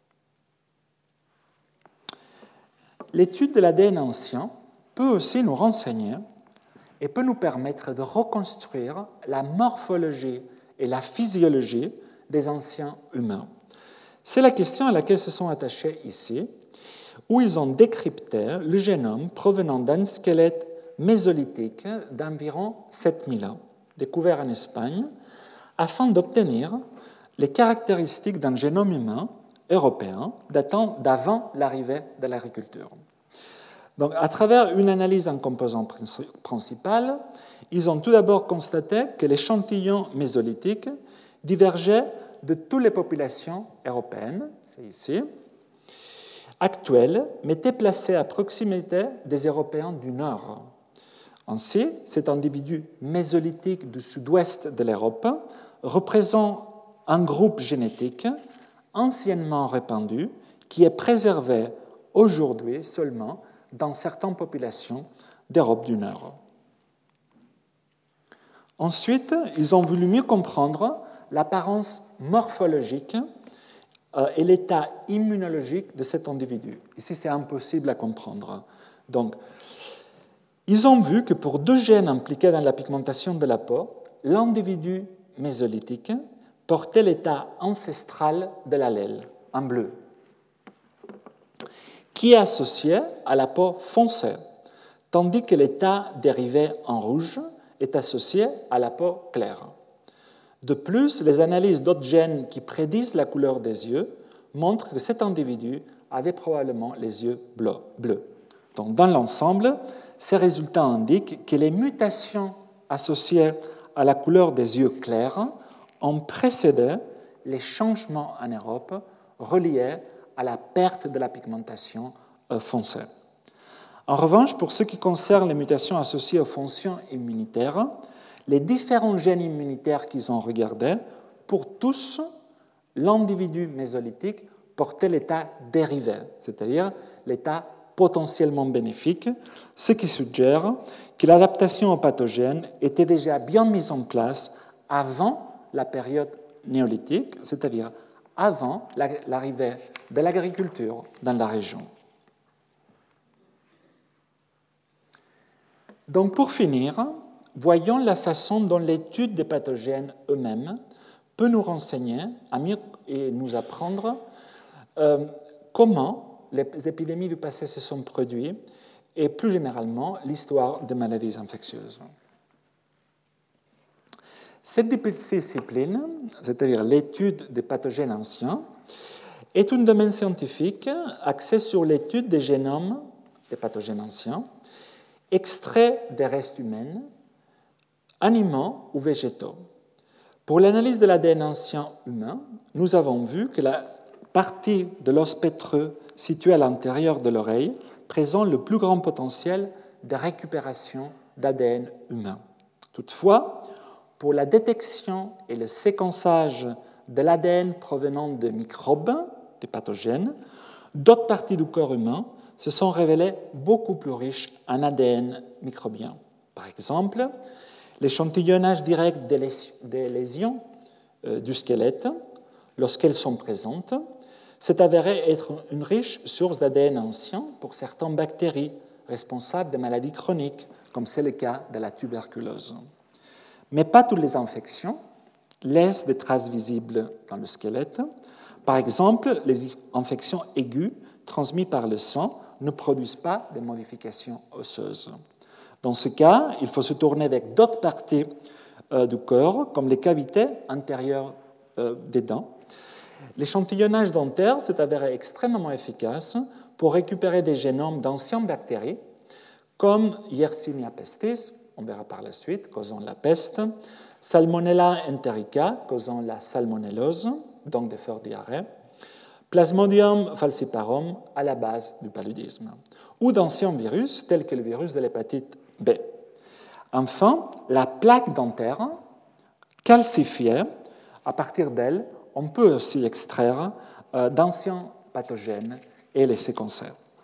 L'étude de l'ADN ancien peut aussi nous renseigner et peut nous permettre de reconstruire la morphologie et la physiologie des anciens humains. C'est la question à laquelle se sont attachés ici, où ils ont décrypté le génome provenant d'un squelette mésolithique d'environ 7000 ans, découvert en Espagne, afin d'obtenir les caractéristiques d'un génome humain européen datant d'avant l'arrivée de l'agriculture. Donc, à travers une analyse en composants principales, ils ont tout d'abord constaté que l'échantillon mésolithique divergeait de toutes les populations européennes, c'est ici, actuelles, mais étaient placées à proximité des Européens du Nord. Ainsi, cet individu mésolithique du sud-ouest de l'Europe représente un groupe génétique anciennement répandu qui est préservé aujourd'hui seulement dans certaines populations d'Europe du Nord. Ensuite, ils ont voulu mieux comprendre l'apparence morphologique et l'état immunologique de cet individu. Ici, c'est impossible à comprendre. Donc, ils ont vu que pour deux gènes impliqués dans la pigmentation de la peau, l'individu mésolithique portait l'état ancestral de l'allèle, en bleu, qui est associé à la peau foncée, tandis que l'état dérivé en rouge est associé à la peau claire. De plus, les analyses d'autres gènes qui prédisent la couleur des yeux montrent que cet individu avait probablement les yeux bleus. Donc, dans l'ensemble, ces résultats indiquent que les mutations associées à la couleur des yeux clairs ont précédé les changements en Europe reliés à la perte de la pigmentation foncée. En revanche, pour ce qui concerne les mutations associées aux fonctions immunitaires, les différents gènes immunitaires qu'ils ont regardés, pour tous, l'individu mésolithique portait l'état dérivé, c'est-à-dire l'état potentiellement bénéfique, ce qui suggère que l'adaptation aux pathogènes était déjà bien mise en place avant la période néolithique, c'est-à-dire avant l'arrivée de l'agriculture dans la région. Donc, pour finir, voyons la façon dont l'étude des pathogènes eux-mêmes peut nous renseigner et nous apprendre comment les épidémies du passé se sont produites et plus généralement l'histoire des maladies infectieuses. Cette discipline, c'est-à-dire l'étude des pathogènes anciens, est un domaine scientifique axé sur l'étude des génomes des pathogènes anciens, extraits des restes humains, animaux ou végétaux. Pour l'analyse de l'ADN ancien humain, nous avons vu que la partie de l'os pétreux située à l'intérieur de l'oreille présente le plus grand potentiel de récupération d'ADN humain. Toutefois, pour la détection et le séquençage de l'ADN provenant de microbes, des pathogènes, d'autres parties du corps humain se sont révélées beaucoup plus riches en ADN microbien. Par exemple, l'échantillonnage direct des lésions du squelette, lorsqu'elles sont présentes, s'est avéré être une riche source d'ADN ancien pour certaines bactéries responsables de maladies chroniques, comme c'est le cas de la tuberculose. Mais pas toutes les infections laissent des traces visibles dans le squelette. Par exemple, les infections aiguës transmises par le sang ne produisent pas de modifications osseuses. Dans ce cas, il faut se tourner vers d'autres parties du corps, comme les cavités antérieures des dents. L'échantillonnage dentaire s'est avéré extrêmement efficace pour récupérer des génomes d'anciennes bactéries, comme Yersinia pestis, on verra par la suite, causant la peste, Salmonella enterica, causant la salmonellose, donc des fortes diarrhées, Plasmodium falciparum, à la base du paludisme, ou d'anciens virus tels que le virus de l'hépatite B. Enfin, la plaque dentaire calcifiée, à partir d'elle, on peut aussi extraire d'anciens pathogènes et les séquencer.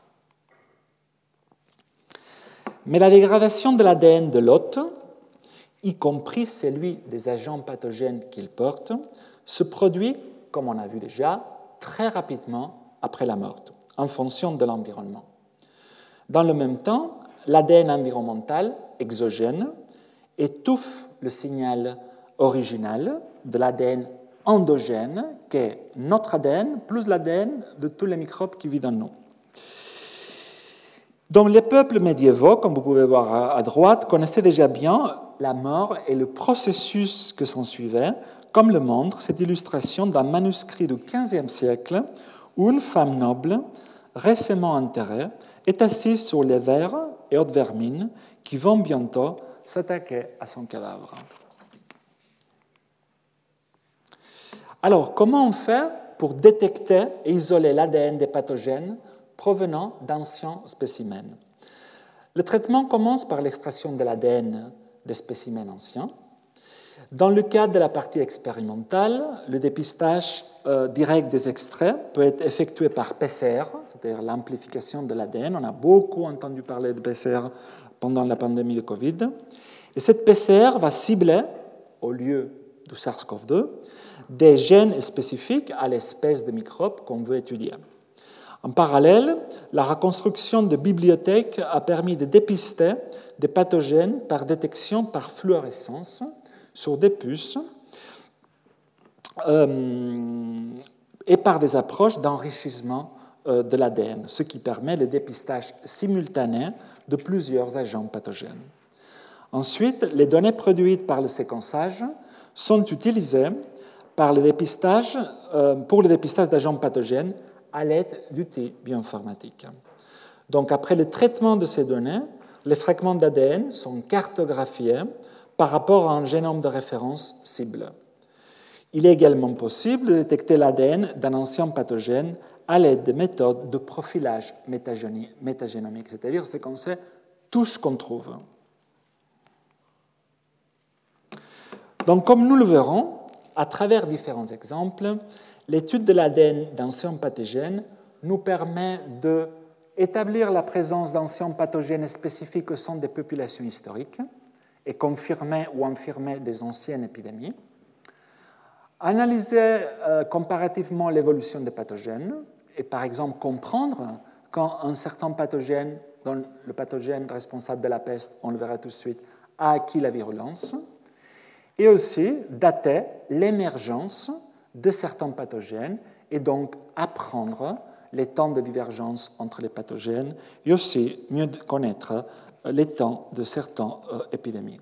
Mais la dégradation de l'ADN de l'hôte, y compris celui des agents pathogènes qu'il porte, se produit, comme on a vu déjà, très rapidement après la mort, en fonction de l'environnement. Dans le même temps, l'ADN environnemental exogène étouffe le signal original de l'ADN endogène, qui est notre ADN, plus l'ADN de tous les microbes qui vivent en nous. Donc, les peuples médiévaux, comme vous pouvez voir à droite, connaissaient déjà bien la mort et le processus que s'en suivait, comme le montre cette illustration d'un manuscrit du XVe siècle où une femme noble, récemment enterrée, est assise sur les vers et autres vermines qui vont bientôt s'attaquer à son cadavre. Alors, comment on fait pour détecter et isoler l'ADN des pathogènes provenant d'anciens spécimens? Le traitement commence par l'extraction de l'ADN des spécimens anciens. Dans le cadre de la partie expérimentale, le dépistage direct des extraits peut être effectué par PCR, c'est-à-dire l'amplification de l'ADN. On a beaucoup entendu parler de PCR pendant la pandémie de Covid. Et cette PCR va cibler, au lieu du SARS-CoV-2, des gènes spécifiques à l'espèce de microbe qu'on veut étudier. En parallèle, la reconstruction de bibliothèques a permis de dépister des pathogènes par détection par fluorescence sur des puces et par des approches d'enrichissement de l'ADN, ce qui permet le dépistage simultané de plusieurs agents pathogènes. Ensuite, les données produites par le séquençage sont utilisées pour le dépistage d'agents pathogènes à l'aide d'outils bioinformatiques. Donc, après le traitement de ces données, les fragments d'ADN sont cartographiés par rapport à un génome de référence cible. Il est également possible de détecter l'ADN d'un ancien pathogène à l'aide de méthodes de profilage métagénomique, c'est-à-dire séquencer tout ce qu'on trouve. Donc, comme nous le verrons, à travers différents exemples, l'étude de l'ADN d'anciens pathogènes nous permet d'établir la présence d'anciens pathogènes spécifiques au sein des populations historiques et confirmer ou infirmer des anciennes épidémies, analyser comparativement l'évolution des pathogènes et par exemple comprendre quand un certain pathogène, dont le pathogène responsable de la peste, on le verra tout de suite, a acquis la virulence, et aussi dater l'émergence de certains pathogènes et donc apprendre les temps de divergence entre les pathogènes et aussi mieux connaître les temps de certaines épidémies.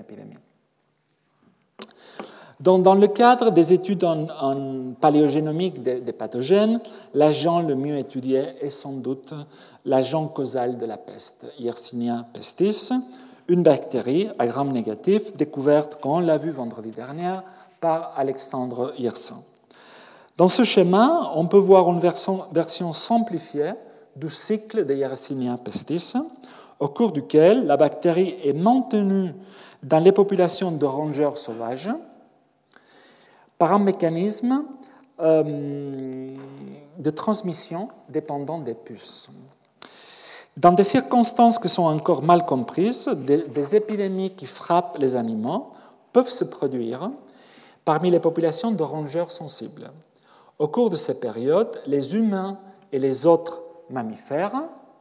Donc, dans le cadre des études en paléogénomique des pathogènes, l'agent le mieux étudié est sans doute l'agent causal de la peste, Yersinia pestis, une bactérie à gram négatif découverte, comme on l'a vu vendredi dernier, par Alexandre Yersin. Dans ce schéma, on peut voir une version simplifiée du cycle de Yersinia pestis, au cours duquel la bactérie est maintenue dans les populations de rongeurs sauvages par un mécanisme de transmission dépendant des puces. Dans des circonstances qui sont encore mal comprises, des épidémies qui frappent les animaux peuvent se produire parmi les populations de rongeurs sensibles. Au cours de ces périodes, les humains et les autres mammifères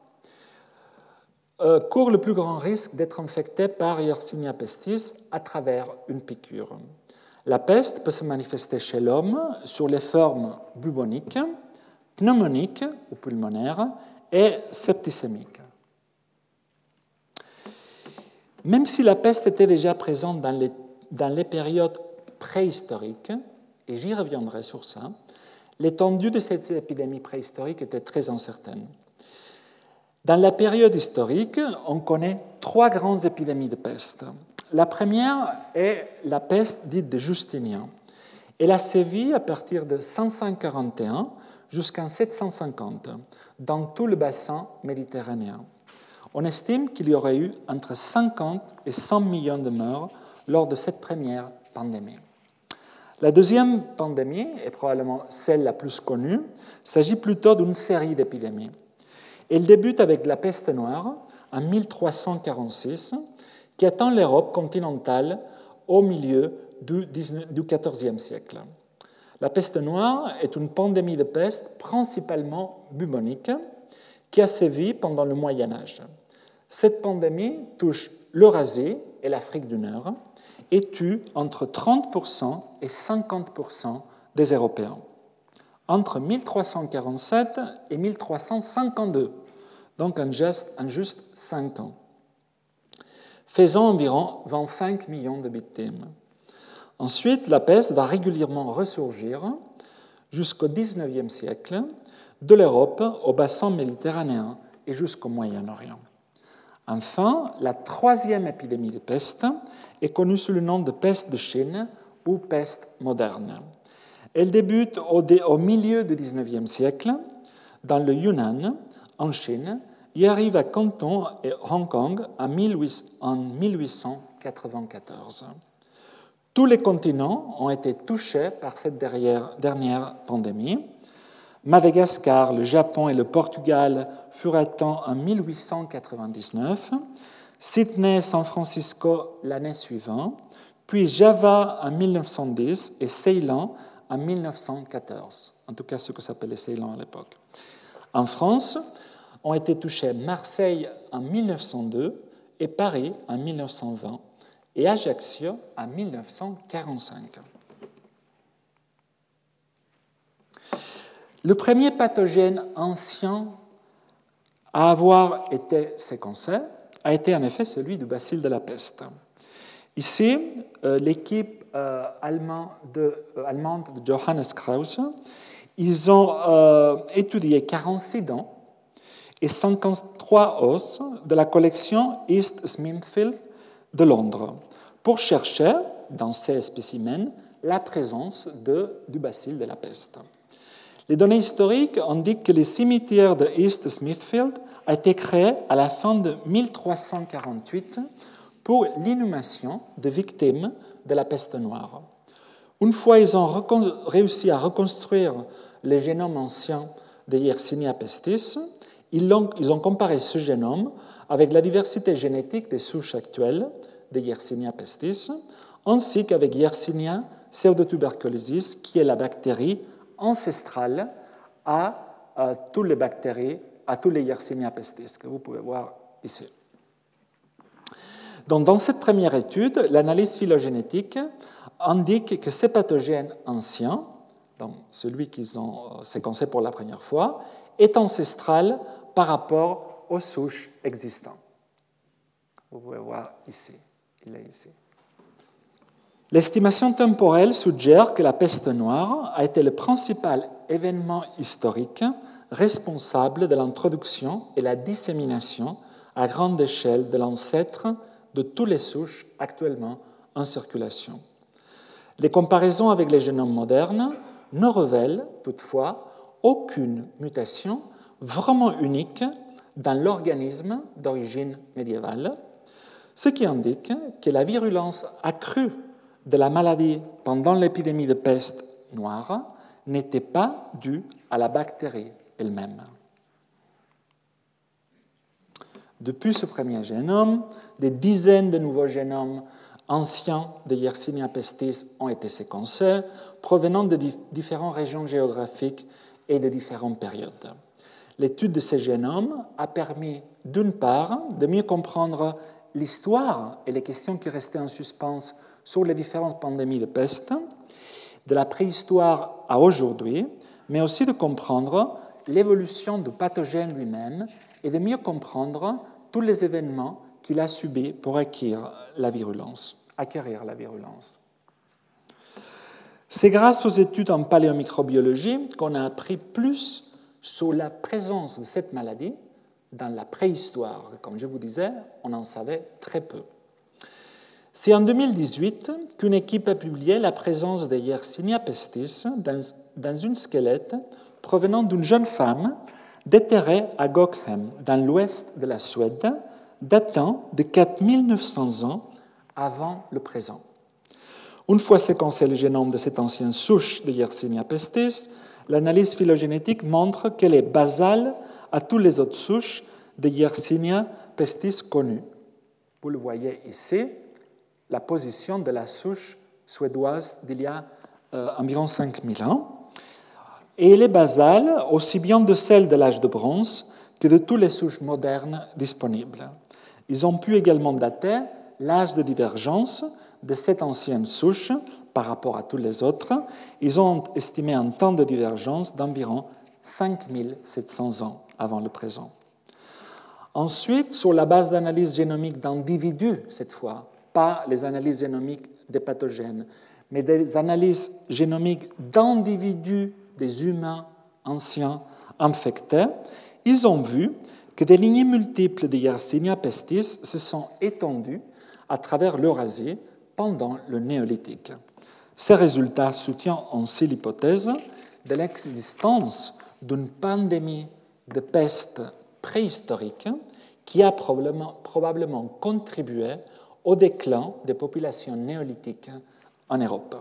courent le plus grand risque d'être infectés par Yersinia pestis à travers une piqûre. La peste peut se manifester chez l'homme sur les formes buboniques, pneumoniques ou pulmonaires et septicémiques. Même si la peste était déjà présente dans les périodes préhistoriques, et j'y reviendrai sur ça, l'étendue de cette épidémie préhistorique était très incertaine. Dans la période historique, on connaît 3 grandes épidémies de peste. La première est la peste dite de Justinien. Elle a sévi à partir de 541 jusqu'en 750 dans tout le bassin méditerranéen. On estime qu'il y aurait eu entre 50 et 100 millions de morts lors de cette première pandémie. La deuxième pandémie, et probablement celle la plus connue, s'agit plutôt d'une série d'épidémies. Elle débute avec la peste noire en 1346, qui atteint l'Europe continentale au milieu du XIVe siècle. La peste noire est une pandémie de peste principalement bubonique qui a sévi pendant le Moyen Âge. Cette pandémie touche l'Eurasie et l'Afrique du Nord et tue entre 30% et 50% des Européens. Entre 1347 et 1352, donc en juste 5 ans, faisant environ 25 millions de victimes. Ensuite, la peste va régulièrement ressurgir jusqu'au XIXe siècle, de l'Europe au bassin méditerranéen et jusqu'au Moyen-Orient. Enfin, la troisième épidémie de peste est connue sous le nom de peste de Chine ou peste moderne. Elle débute au milieu du XIXe siècle dans le Yunnan, en Chine, et arrive à Canton et Hong Kong en 1894. Tous les continents ont été touchés par cette dernière pandémie. Madagascar, le Japon et le Portugal furent atteints en 1899, Sydney et San Francisco l'année suivante, puis Java en 1910 et Ceylan en 1914, en tout cas ce que s'appelait Ceylan à l'époque. En France, ont été touchés Marseille en 1902 et Paris en 1920 et Ajaccio en 1945. Le premier pathogène ancien à avoir été séquencé a été en effet celui du bacille de la peste. Ici, l'équipe allemande de Johannes Krause, ils ont étudié 46 dents et 53 os de la collection East Smithfield de Londres pour chercher, dans ces spécimens, la présence du bacille de la peste. Les données historiques indiquent que le cimetière de East Smithfield a été créé à la fin de 1348 pour l'inhumation de victimes de la peste noire. Une fois ils ont réussi à reconstruire le génome ancien de Yersinia pestis, ils ont comparé ce génome avec la diversité génétique des souches actuelles de Yersinia pestis, ainsi qu'avec Yersinia pseudotuberculosis, qui est la bactérie ancestrale à toutes les bactéries, à tous les Yersinia pestis, que vous pouvez voir ici. Donc, dans cette première étude, l'analyse phylogénétique indique que ces pathogènes anciens, donc celui qu'ils ont séquencé pour la première fois, est ancestral par rapport aux souches existantes. Vous pouvez voir ici, il est ici. L'estimation temporelle suggère que la peste noire a été le principal événement historique responsable de l'introduction et la dissémination à grande échelle de l'ancêtre de toutes les souches actuellement en circulation. Les comparaisons avec les génomes modernes ne révèlent toutefois aucune mutation vraiment unique dans l'organisme d'origine médiévale, ce qui indique que la virulence accrue de la maladie pendant l'épidémie de peste noire n'était pas due à la bactérie elle-même. Depuis ce premier génome, des dizaines de nouveaux génomes anciens de Yersinia pestis ont été séquencés, provenant de différentes régions géographiques et de différentes périodes. L'étude de ces génomes a permis, d'une part, de mieux comprendre l'histoire et les questions qui restaient en suspens sur les différentes pandémies de peste, de la préhistoire à aujourd'hui, mais aussi de comprendre l'évolution du pathogène lui-même et de mieux comprendre tous les événements qu'il a subis pour acquérir la virulence. C'est grâce aux études en paléomicrobiologie qu'on a appris plus sur la présence de cette maladie dans la préhistoire. Comme je vous disais, on en savait très peu. C'est en 2018 qu'une équipe a publié la présence de Yersinia pestis dans une squelette provenant d'une jeune femme déterrée à Gokhem, dans l'ouest de la Suède, datant de 4900 ans avant le présent. Une fois séquencé le génome de cette ancienne souche de Yersinia pestis, l'analyse phylogénétique montre qu'elle est basale à toutes les autres souches de Yersinia pestis connues. Vous le voyez ici, la position de la souche suédoise d'il y a environ 5000 ans. Et elle est basale aussi bien de celle de l'âge de bronze que de toutes les souches modernes disponibles. Ils ont pu également dater l'âge de divergence de cette ancienne souche par rapport à toutes les autres. Ils ont estimé un temps de divergence d'environ 5700 ans avant le présent. Ensuite, sur la base d'analyses génomiques d'individus, cette fois, pas les analyses génomiques des pathogènes, mais des analyses génomiques d'individus des humains anciens infectés, ils ont vu que des lignées multiples de Yersinia pestis se sont étendues à travers l'Eurasie pendant le Néolithique. Ces résultats soutiennent ainsi l'hypothèse de l'existence d'une pandémie de peste préhistorique qui a probablement contribué au déclin des populations néolithiques en Europe.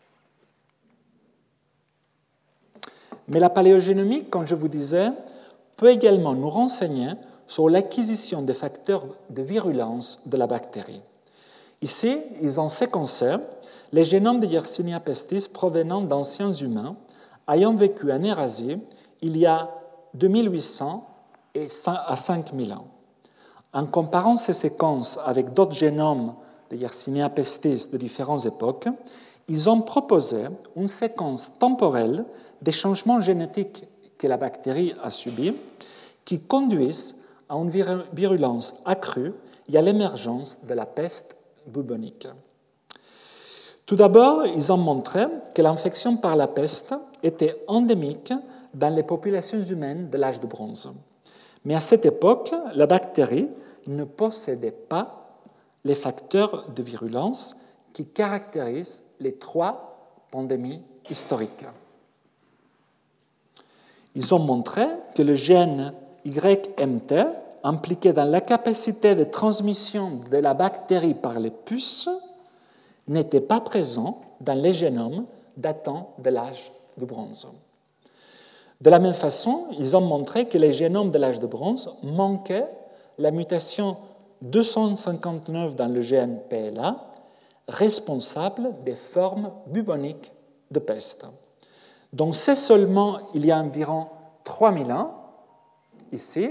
Mais la paléogénomique, comme je vous disais, peut également nous renseigner sur l'acquisition des facteurs de virulence de la bactérie. Ici, ils ont séquencé les génomes de Yersinia pestis provenant d'anciens humains ayant vécu en Eurasie il y a 2800 à 5000 ans. En comparant ces séquences avec d'autres génomes de Yersinia pestis de différentes époques, ils ont proposé une séquence temporelle des changements génétiques que la bactérie a subis qui conduisent à une virulence accrue et à l'émergence de la peste bubonique. Tout d'abord, ils ont montré que l'infection par la peste était endémique dans les populations humaines de l'âge de bronze. Mais à cette époque, la bactérie ne possédait pas les facteurs de virulence qui caractérisent les 3 pandémies historiques. Ils ont montré que le gène YMT, impliqué dans la capacité de transmission de la bactérie par les puces, n'était pas présent dans les génomes datant de l'âge de bronze. De la même façon, ils ont montré que les génomes de l'âge de bronze manquaient la mutation 259 dans le gène PLA, responsable des formes buboniques de peste. Donc c'est seulement il y a environ 3000 ans, ici,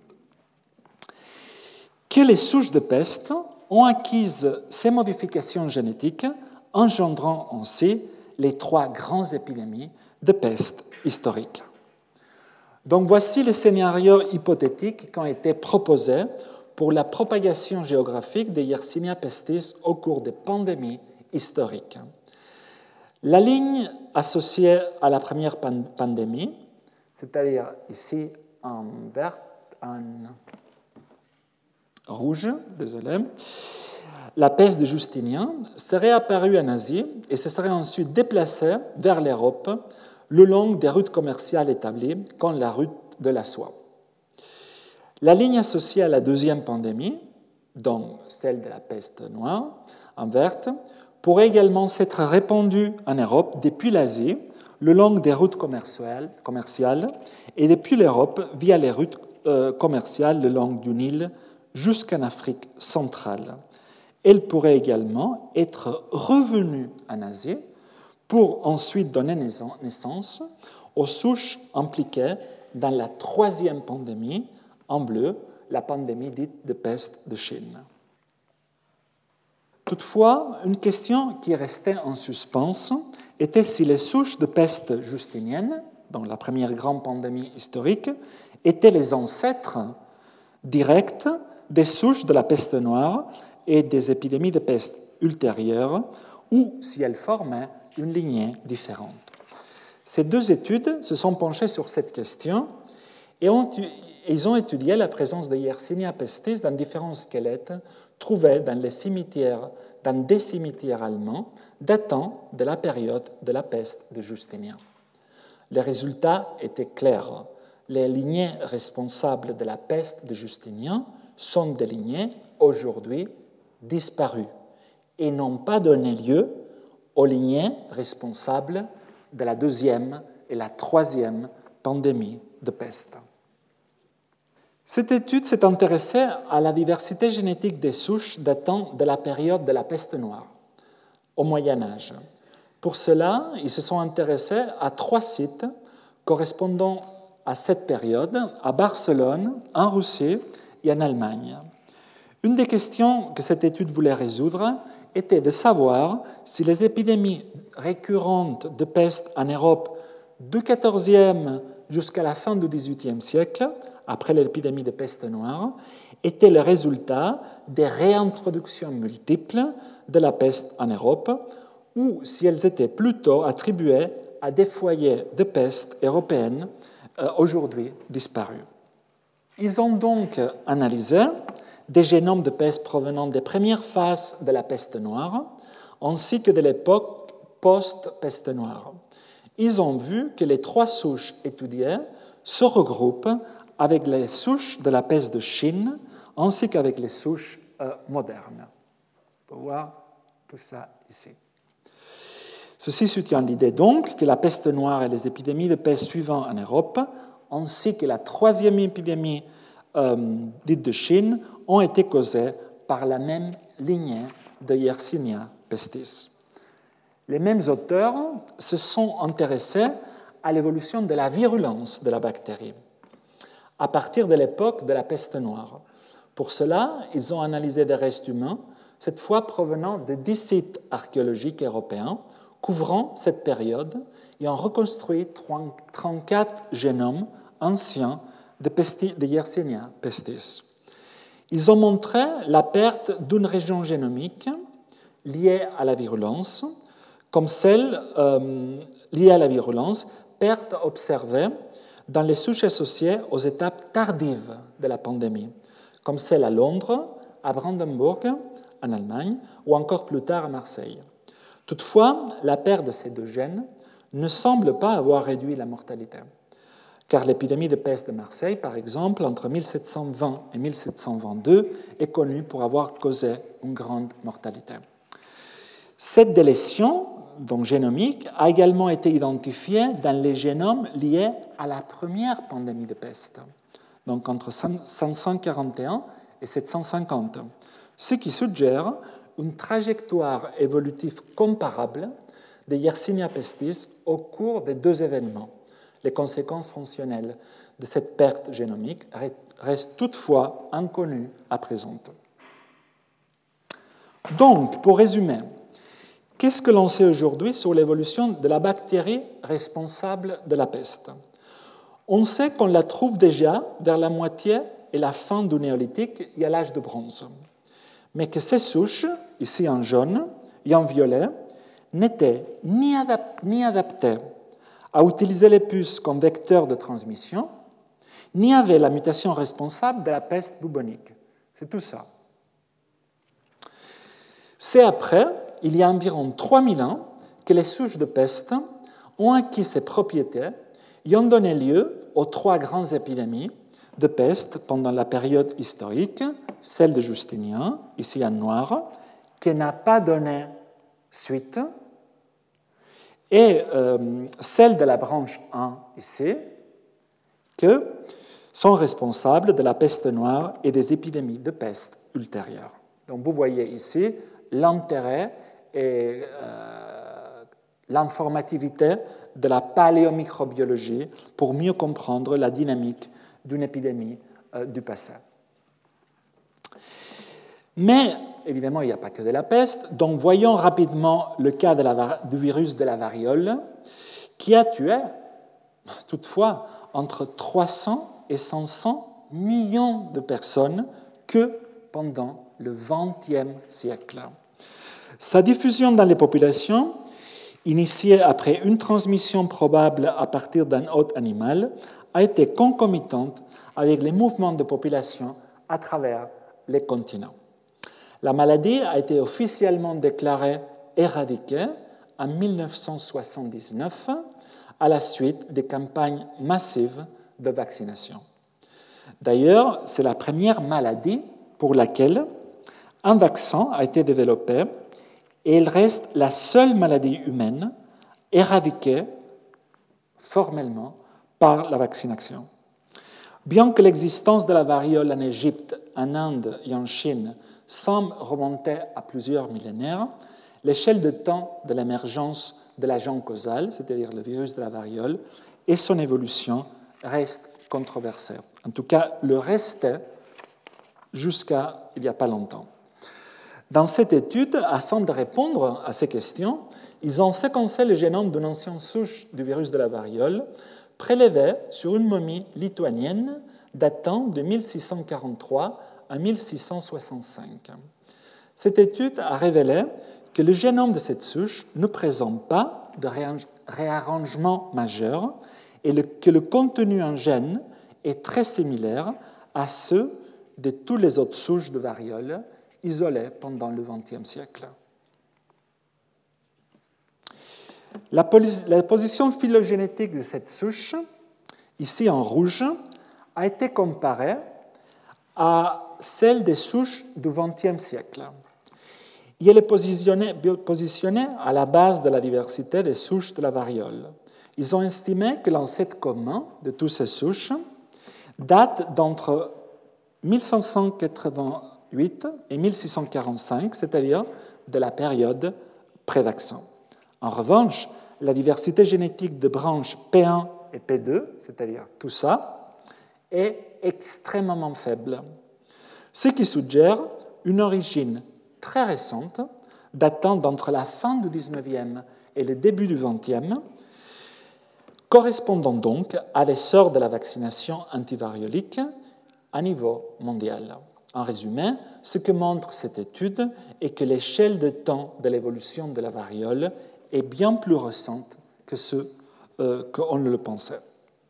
que les souches de peste ont acquis ces modifications génétiques, engendrant ainsi les 3 grandes épidémies de peste historiques. Donc voici les scénarios hypothétiques qui ont été proposés pour la propagation géographique de Yersinia pestis au cours des pandémies historiques. La ligne associée à la première pandémie, c'est-à-dire ici en vert, en rouge, désolé, la peste de Justinien serait apparue en Asie et se serait ensuite déplacée vers l'Europe le long des routes commerciales établies, comme la route de la soie. La ligne associée à la deuxième pandémie, donc celle de la peste noire, en verte, pourrait également s'être répandue en Europe depuis l'Asie, le long des routes commerciales, et depuis l'Europe via les routes commerciales le long du Nil jusqu'en Afrique centrale. Elle pourrait également être revenue en Asie pour ensuite donner naissance aux souches impliquées dans la 3e pandémie, en bleu, la pandémie dite de peste de Chine. Toutefois, une question qui restait en suspens était si les souches de peste justinienne, dans la première grande pandémie historique, étaient les ancêtres directs des souches de la peste noire et des épidémies de peste ultérieures, ou si elles formaient une lignée différente. Ces 2 études se sont penchées sur cette question et ils ont étudié la présence de Yersinia pestis dans différents squelettes trouvés dans des cimetières allemands datant de la période de la peste de Justinien. Les résultats étaient clairs. Les lignées responsables de la peste de Justinien sont des lignées aujourd'hui disparues et n'ont pas donné lieu aux lignées responsables de la 2e et la 3e pandémie de peste. Cette étude s'est intéressée à la diversité génétique des souches datant de la période de la peste noire, au Moyen Âge. Pour cela, ils se sont intéressés à 3 sites correspondant à cette période, à Barcelone, en Russie et en Allemagne. Une des questions que cette étude voulait résoudre était de savoir si les épidémies récurrentes de peste en Europe du XIVe jusqu'à la fin du XVIIIe siècle, après l'épidémie de peste noire, étaient le résultat des réintroductions multiples de la peste en Europe, ou si elles étaient plutôt attribuées à des foyers de peste européennes aujourd'hui disparus. Ils ont donc analysé des génomes de peste provenant des premières phases de la peste noire, ainsi que de l'époque post-peste noire. Ils ont vu que les 3 souches étudiées se regroupent avec les souches de la peste de Chine ainsi qu'avec les souches modernes. On peut voir tout ça ici. Ceci soutient l'idée donc que la peste noire et les épidémies de peste suivantes en Europe, ainsi que la 3e épidémie dite de Chine, ont été causées par la même lignée de Yersinia pestis. Les mêmes auteurs se sont intéressés à l'évolution de la virulence de la bactérie à partir de l'époque de la peste noire. Pour cela, ils ont analysé des restes humains, cette fois provenant de 10 sites archéologiques européens couvrant cette période et ont reconstruit 34 génomes anciens de Yersinia pestis. Ils ont montré la perte d'une région génomique liée à la virulence, comme celle liée à la virulence, perte observée dans les souches associées aux étapes tardives de la pandémie, comme celle à Londres, à Brandenburg, en Allemagne, ou encore plus tard à Marseille. Toutefois, la perte de ces 2 gènes ne semble pas avoir réduit la mortalité, car l'épidémie de peste de Marseille, par exemple, entre 1720 et 1722, est connue pour avoir causé une grande mortalité. Cette délétion, donc génomique, a également été identifiée dans les génomes liés à la première pandémie de peste, donc entre 541 et 750, ce qui suggère une trajectoire évolutive comparable de Yersinia pestis au cours des 2 événements. Les conséquences fonctionnelles de cette perte génomique restent toutefois inconnues à présent. Donc, pour résumer, qu'est-ce que l'on sait aujourd'hui sur l'évolution de la bactérie responsable de la peste? On sait qu'on la trouve déjà vers la moitié et la fin du néolithique et à l'âge de bronze, mais que ces souches, ici en jaune et en violet, n'étaient ni adaptées à utiliser les puces comme vecteur de transmission, ni avaient la mutation responsable de la peste bubonique. C'est tout ça. C'est après, il y a environ 3000 ans, que les souches de peste ont acquis ces propriétés et ont donné lieu aux 3 grandes épidémies de peste pendant la période historique, celle de Justinien, ici en noir, qui n'a pas donné suite, et celle de la branche 1 ici, qui sont responsables de la peste noire et des épidémies de peste ultérieures. Donc vous voyez ici l'intérêt et l'informativité de la paléomicrobiologie pour mieux comprendre la dynamique d'une épidémie du passé. Mais, évidemment, il n'y a pas que de la peste, donc voyons rapidement le cas du virus de la variole, qui a tué, toutefois, entre 300 et 500 millions de personnes que pendant le XXe siècle. Sa diffusion dans les populations, initiée après une transmission probable à partir d'un hôte animal, a été concomitante avec les mouvements de population à travers les continents. La maladie a été officiellement déclarée éradiquée en 1979 à la suite des campagnes massives de vaccination. D'ailleurs, c'est la première maladie pour laquelle un vaccin a été développé et il reste la seule maladie humaine éradiquée formellement par la vaccination. Bien que l'existence de la variole en Égypte, en Inde et en Chine semble remonter à plusieurs millénaires, l'échelle de temps de l'émergence de l'agent causal, c'est-à-dire le virus de la variole, et son évolution restent controversées. En tout cas, le restait jusqu'à il n'y a pas longtemps. Dans cette étude, afin de répondre à ces questions, ils ont séquencé le génome d'une ancienne souche du virus de la variole, prélevée sur une momie lituanienne datant de 1643 à 1665. Cette étude a révélé que le génome de cette souche ne présente pas de réarrangement majeur et que le contenu en gènes est très similaire à ceux de toutes les autres souches de variole isolées pendant le XXe siècle. La position phylogénétique de cette souche, ici en rouge, a été comparée à celle des souches du XXe siècle. Et elle est positionnée à la base de la diversité des souches de la variole. Ils ont estimé que l'ancêtre commun de toutes ces souches date d'entre 1588 et 1645, c'est-à-dire de la période pré-vaccin. En revanche, la diversité génétique de branches P1 et P2, c'est-à-dire tout ça, est extrêmement faible, ce qui suggère une origine très récente, datant d'entre la fin du XIXe et le début du XXe, correspondant donc à l'essor de la vaccination antivariolique à niveau mondial. En résumé, ce que montre cette étude est que l'échelle de temps de l'évolution de la variole est bien plus récente que ce qu'on le pensait.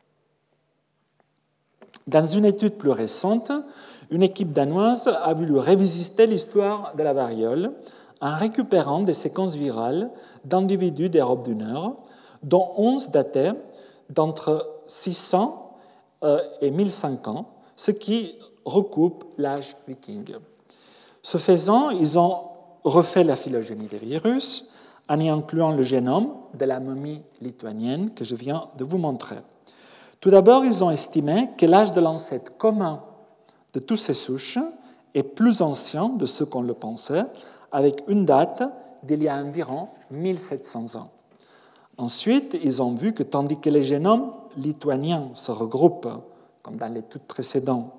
Dans une étude plus récente, une équipe danoise a voulu revisiter l'histoire de la variole en récupérant des séquences virales d'individus d'Europe du Nord, dont 11 dataient d'entre 600 et 1005 ans, ce qui recoupe l'âge viking. Ce faisant, ils ont refait la phylogénie des virus en y incluant le génome de la momie lituanienne que je viens de vous montrer. Tout d'abord, ils ont estimé que l'âge de l'ancêtre commun de toutes ces souches est plus ancien de ce qu'on le pensait, avec une date d'il y a environ 1700 ans. Ensuite, ils ont vu que tandis que les génomes lituaniens se regroupent, comme dans l'étude précédente,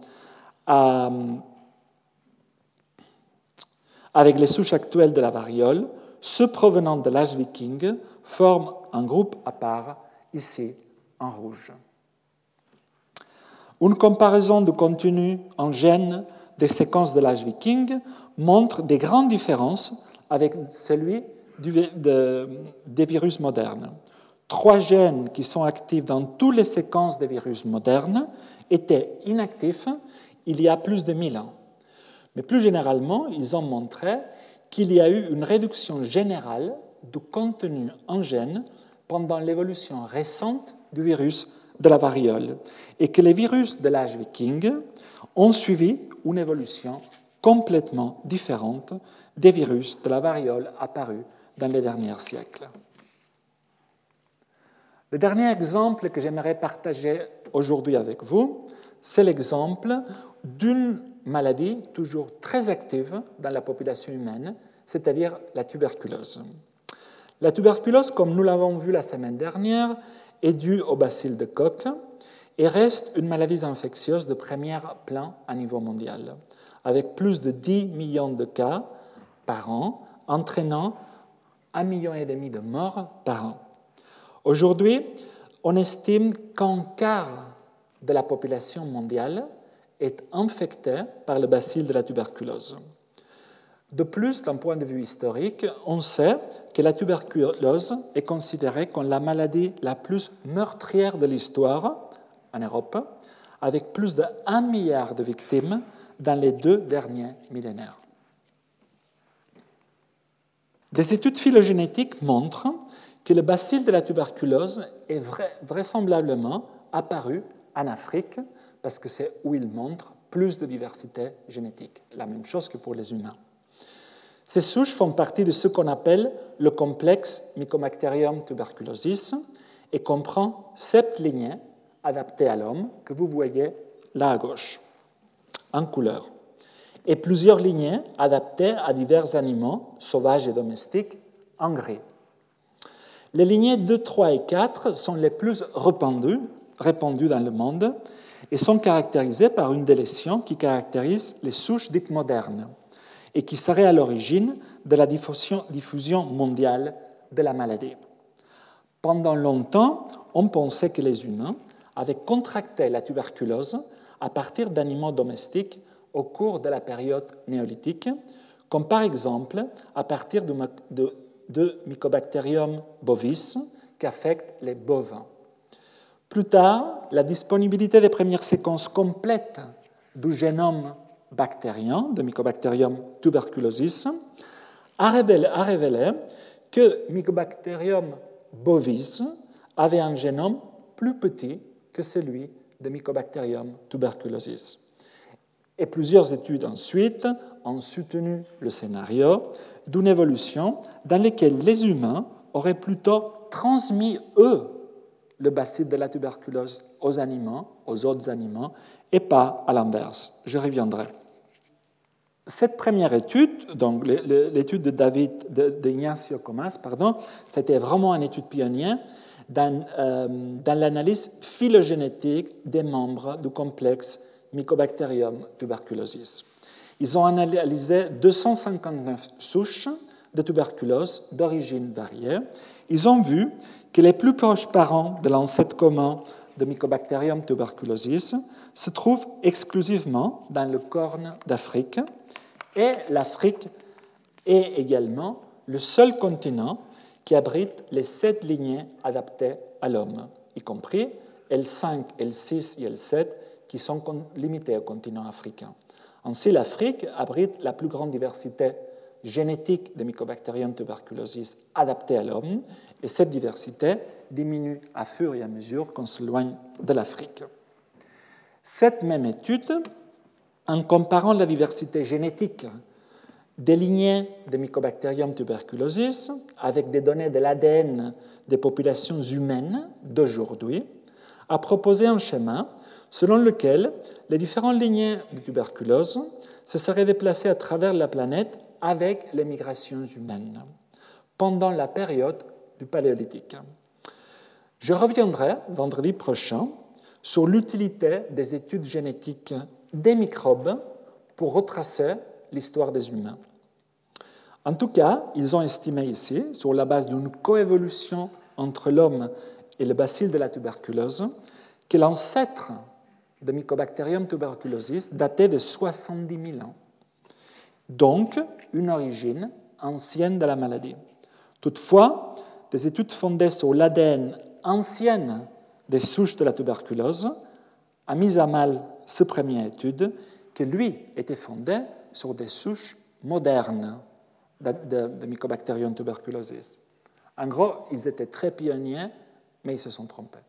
avec les souches actuelles de la variole, ceux provenant de l'âge viking forment un groupe à part, ici en rouge. Une comparaison du contenu en gènes des séquences de l'âge viking montre des grandes différences avec celui des virus modernes. 3 gènes qui sont actifs dans toutes les séquences des virus modernes étaient inactifs il y a plus de 1000 ans. Mais plus généralement, ils ont montré qu'il y a eu une réduction générale du contenu en gènes pendant l'évolution récente du virus de la variole et que les virus de l'âge viking ont suivi une évolution complètement différente des virus de la variole apparus dans les derniers siècles. Le dernier exemple que j'aimerais partager aujourd'hui avec vous, c'est l'exemple d'une maladie toujours très active dans la population humaine, c'est-à-dire la tuberculose. La tuberculose, comme nous l'avons vu la semaine dernière, est due au bacille de Koch et reste une maladie infectieuse de premier plan à niveau mondial, avec plus de 10 millions de cas par an, entraînant 1,5 million de morts par an. Aujourd'hui, on estime qu'un quart de la population mondiale est infectée par le bacille de la tuberculose. De plus, d'un point de vue historique, on sait que la tuberculose est considérée comme la maladie la plus meurtrière de l'histoire en Europe, avec plus de 1 milliard de victimes dans les 2 derniers millénaires. Des études phylogénétiques montrent que le bacille de la tuberculose est vraisemblablement apparu en Afrique parce que c'est où il montre plus de diversité génétique, la même chose que pour les humains. Ces souches font partie de ce qu'on appelle le complexe Mycobacterium tuberculosis et comprend 7 lignées adaptées à l'homme que vous voyez là à gauche, en couleur, et plusieurs lignées adaptées à divers animaux sauvages et domestiques en gris. Les lignées 2, 3 et 4 sont les plus répandues dans le monde et sont caractérisées par une délétion qui caractérise les souches dites modernes et qui serait à l'origine de la diffusion mondiale de la maladie. Pendant longtemps, on pensait que les humains avaient contracté la tuberculose à partir d'animaux domestiques au cours de la période néolithique, comme par exemple à partir de Mycobacterium bovis qui affecte les bovins. Plus tard, la disponibilité des premières séquences complètes du génome bactérien de Mycobacterium tuberculosis a révélé que Mycobacterium bovis avait un génome plus petit que celui de Mycobacterium tuberculosis. Et plusieurs études ensuite ont soutenu le scénario d'une évolution dans laquelle les humains auraient plutôt transmis, eux, le bacille de la tuberculose aux animaux, aux autres animaux, et pas à l'inverse. Je reviendrai. Cette première étude, donc l'étude de Ignacio Comas, c'était vraiment une étude pionnière dans l'analyse phylogénétique des membres du complexe Mycobacterium tuberculosis. Ils ont analysé 259 souches de tuberculose d'origine variée. Ils ont vu que les plus proches parents de l'ancêtre commun de Mycobacterium tuberculosis se trouvent exclusivement dans le Corne d'Afrique, et l'Afrique est également le seul continent qui abrite les 7 lignées adaptées à l'homme, y compris L5, L6 et L7, qui sont limitées au continent africain. Ainsi, l'Afrique abrite la plus grande diversité génétique de Mycobacterium tuberculosis adaptée à l'homme, et cette diversité diminue à fur et à mesure qu'on s'éloigne de l'Afrique. Cette même étude, en comparant la diversité génétique des lignées de Mycobacterium tuberculosis avec des données de l'ADN des populations humaines d'aujourd'hui, a proposé un schéma selon lequel les différentes lignées de tuberculose se seraient déplacées à travers la planète avec les migrations humaines pendant la période du Paléolithique. Je reviendrai vendredi prochain sur l'utilité des études génétiques des microbes pour retracer l'histoire des humains. En tout cas, ils ont estimé ici, sur la base d'une coévolution entre l'homme et le bacille de la tuberculose, que l'ancêtre de Mycobacterium tuberculosis datait de 70 000 ans, donc une origine ancienne de la maladie. Toutefois, des études fondées sur l'ADN ancienne des souches de la tuberculose ont mis à mal cette première étude, qui lui était fondée sur des souches modernes de Mycobacterium tuberculosis. En gros, ils étaient très pionniers, mais ils se sont trompés.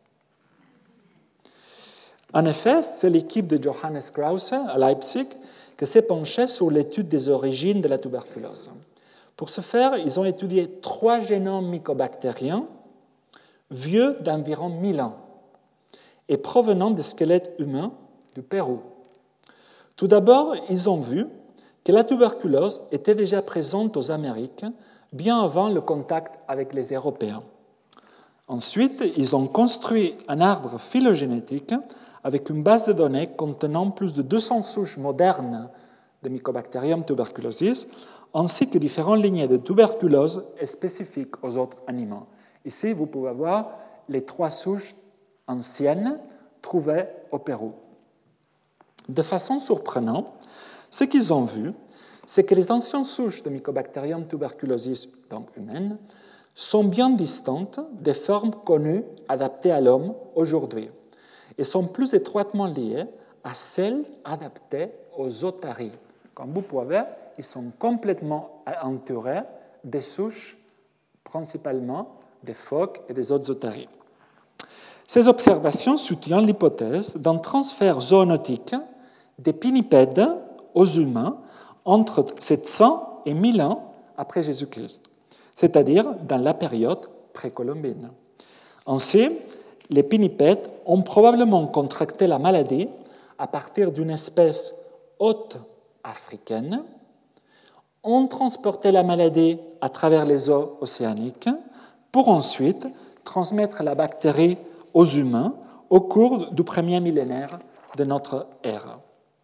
En effet, c'est l'équipe de Johannes Krause à Leipzig qui s'est penchée sur l'étude des origines de la tuberculose. Pour ce faire, ils ont étudié 3 génomes mycobactériens vieux d'environ 1000 ans et provenant des squelettes humains du Pérou. Tout d'abord, ils ont vu que la tuberculose était déjà présente aux Amériques bien avant le contact avec les Européens. Ensuite, ils ont construit un arbre phylogénétique avec une base de données contenant plus de 200 souches modernes de Mycobacterium tuberculosis, ainsi que différentes lignées de tuberculose spécifiques aux autres animaux. Ici, vous pouvez voir les 3 souches anciennes trouvées au Pérou. De façon surprenante, ce qu'ils ont vu, c'est que les anciennes souches de Mycobacterium tuberculosis, donc humaines, sont bien distantes des formes connues adaptées à l'homme aujourd'hui et sont plus étroitement liées à celles adaptées aux otaries. Comme vous pouvez voir, ils sont complètement entourés des souches, principalement des phoques et des autres otaries. Ces observations soutiennent l'hypothèse d'un transfert zoonotique des pinnipèdes aux humains entre 700 et 1000 ans après Jésus-Christ, c'est-à-dire dans la période précolombine. Ainsi, les pinnipèdes ont probablement contracté la maladie à partir d'une espèce hôte africaine, ont transporté la maladie à travers les eaux océaniques pour ensuite transmettre la bactérie aux humains au cours du premier millénaire de notre ère.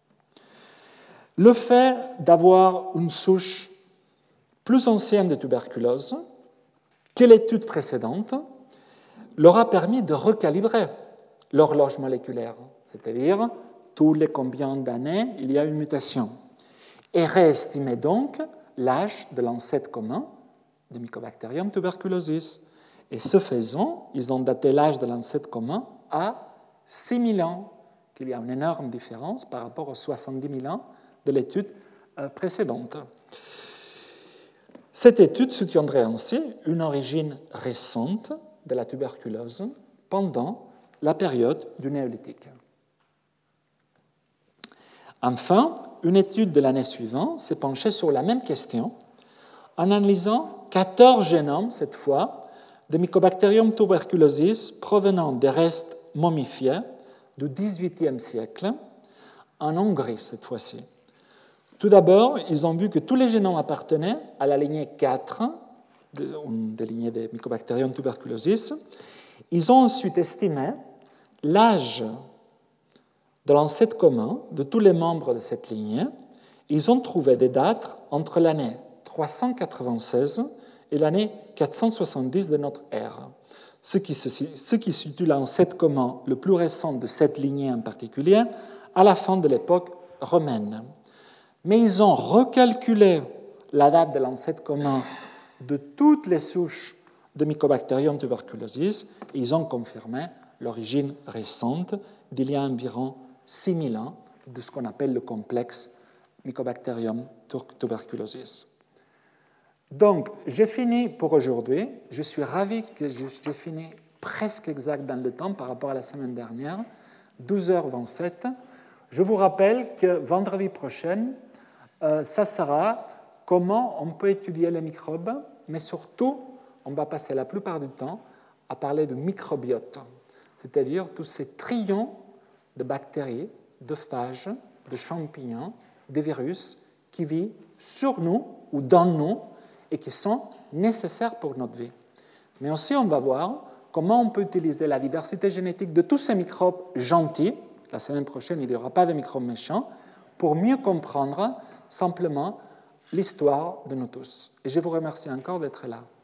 Le fait d'avoir une souche plus ancienne de tuberculose que l'étude précédente leur a permis de recalibrer l'horloge moléculaire, c'est-à-dire tous les combien d'années il y a une mutation, et réestimer donc l'âge de l'ancêtre commun de Mycobacterium tuberculosis. Et ce faisant, ils ont daté l'âge de l'ancêtre commun à 6 000 ans, qu'il y a une énorme différence par rapport aux 70 000 ans de l'étude précédente. Cette étude soutiendrait ainsi une origine récente de la tuberculose pendant la période du néolithique. Enfin, une étude de l'année suivante s'est penchée sur la même question en analysant 14 génomes, cette fois, de Mycobacterium tuberculosis provenant des restes momifiés du XVIIIe siècle, en Hongrie cette fois-ci. Tout d'abord, ils ont vu que tous les génomes appartenaient à la lignée 4, des lignées de Mycobacterium tuberculosis. Ils ont ensuite estimé l'âge de l'ancêtre commun de tous les membres de cette lignée. Ils ont trouvé des dates entre l'année 396 et l'année 470 de notre ère, ce qui situe l'ancêtre commun le plus récent de cette lignée en particulier à la fin de l'époque romaine. Mais ils ont recalculé la date de l'ancêtre commun de toutes les souches de Mycobacterium tuberculosis et ils ont confirmé l'origine récente d'il y a environ 6000 ans de ce qu'on appelle le complexe Mycobacterium tuberculosis. Donc, j'ai fini pour aujourd'hui. Je suis ravi que j'ai fini presque exact dans le temps par rapport à la semaine dernière, 12h27. Je vous rappelle que vendredi prochain, ça sera comment on peut étudier les microbes, mais surtout, on va passer la plupart du temps à parler de microbiote, c'est-à-dire tous ces trillions de bactéries, de phages, de champignons, de virus qui vivent sur nous ou dans nous et qui sont nécessaires pour notre vie. Mais aussi, on va voir comment on peut utiliser la diversité génétique de tous ces microbes gentils, la semaine prochaine, il n'y aura pas de microbes méchants, pour mieux comprendre simplement l'histoire de nous tous. Et je vous remercie encore d'être là.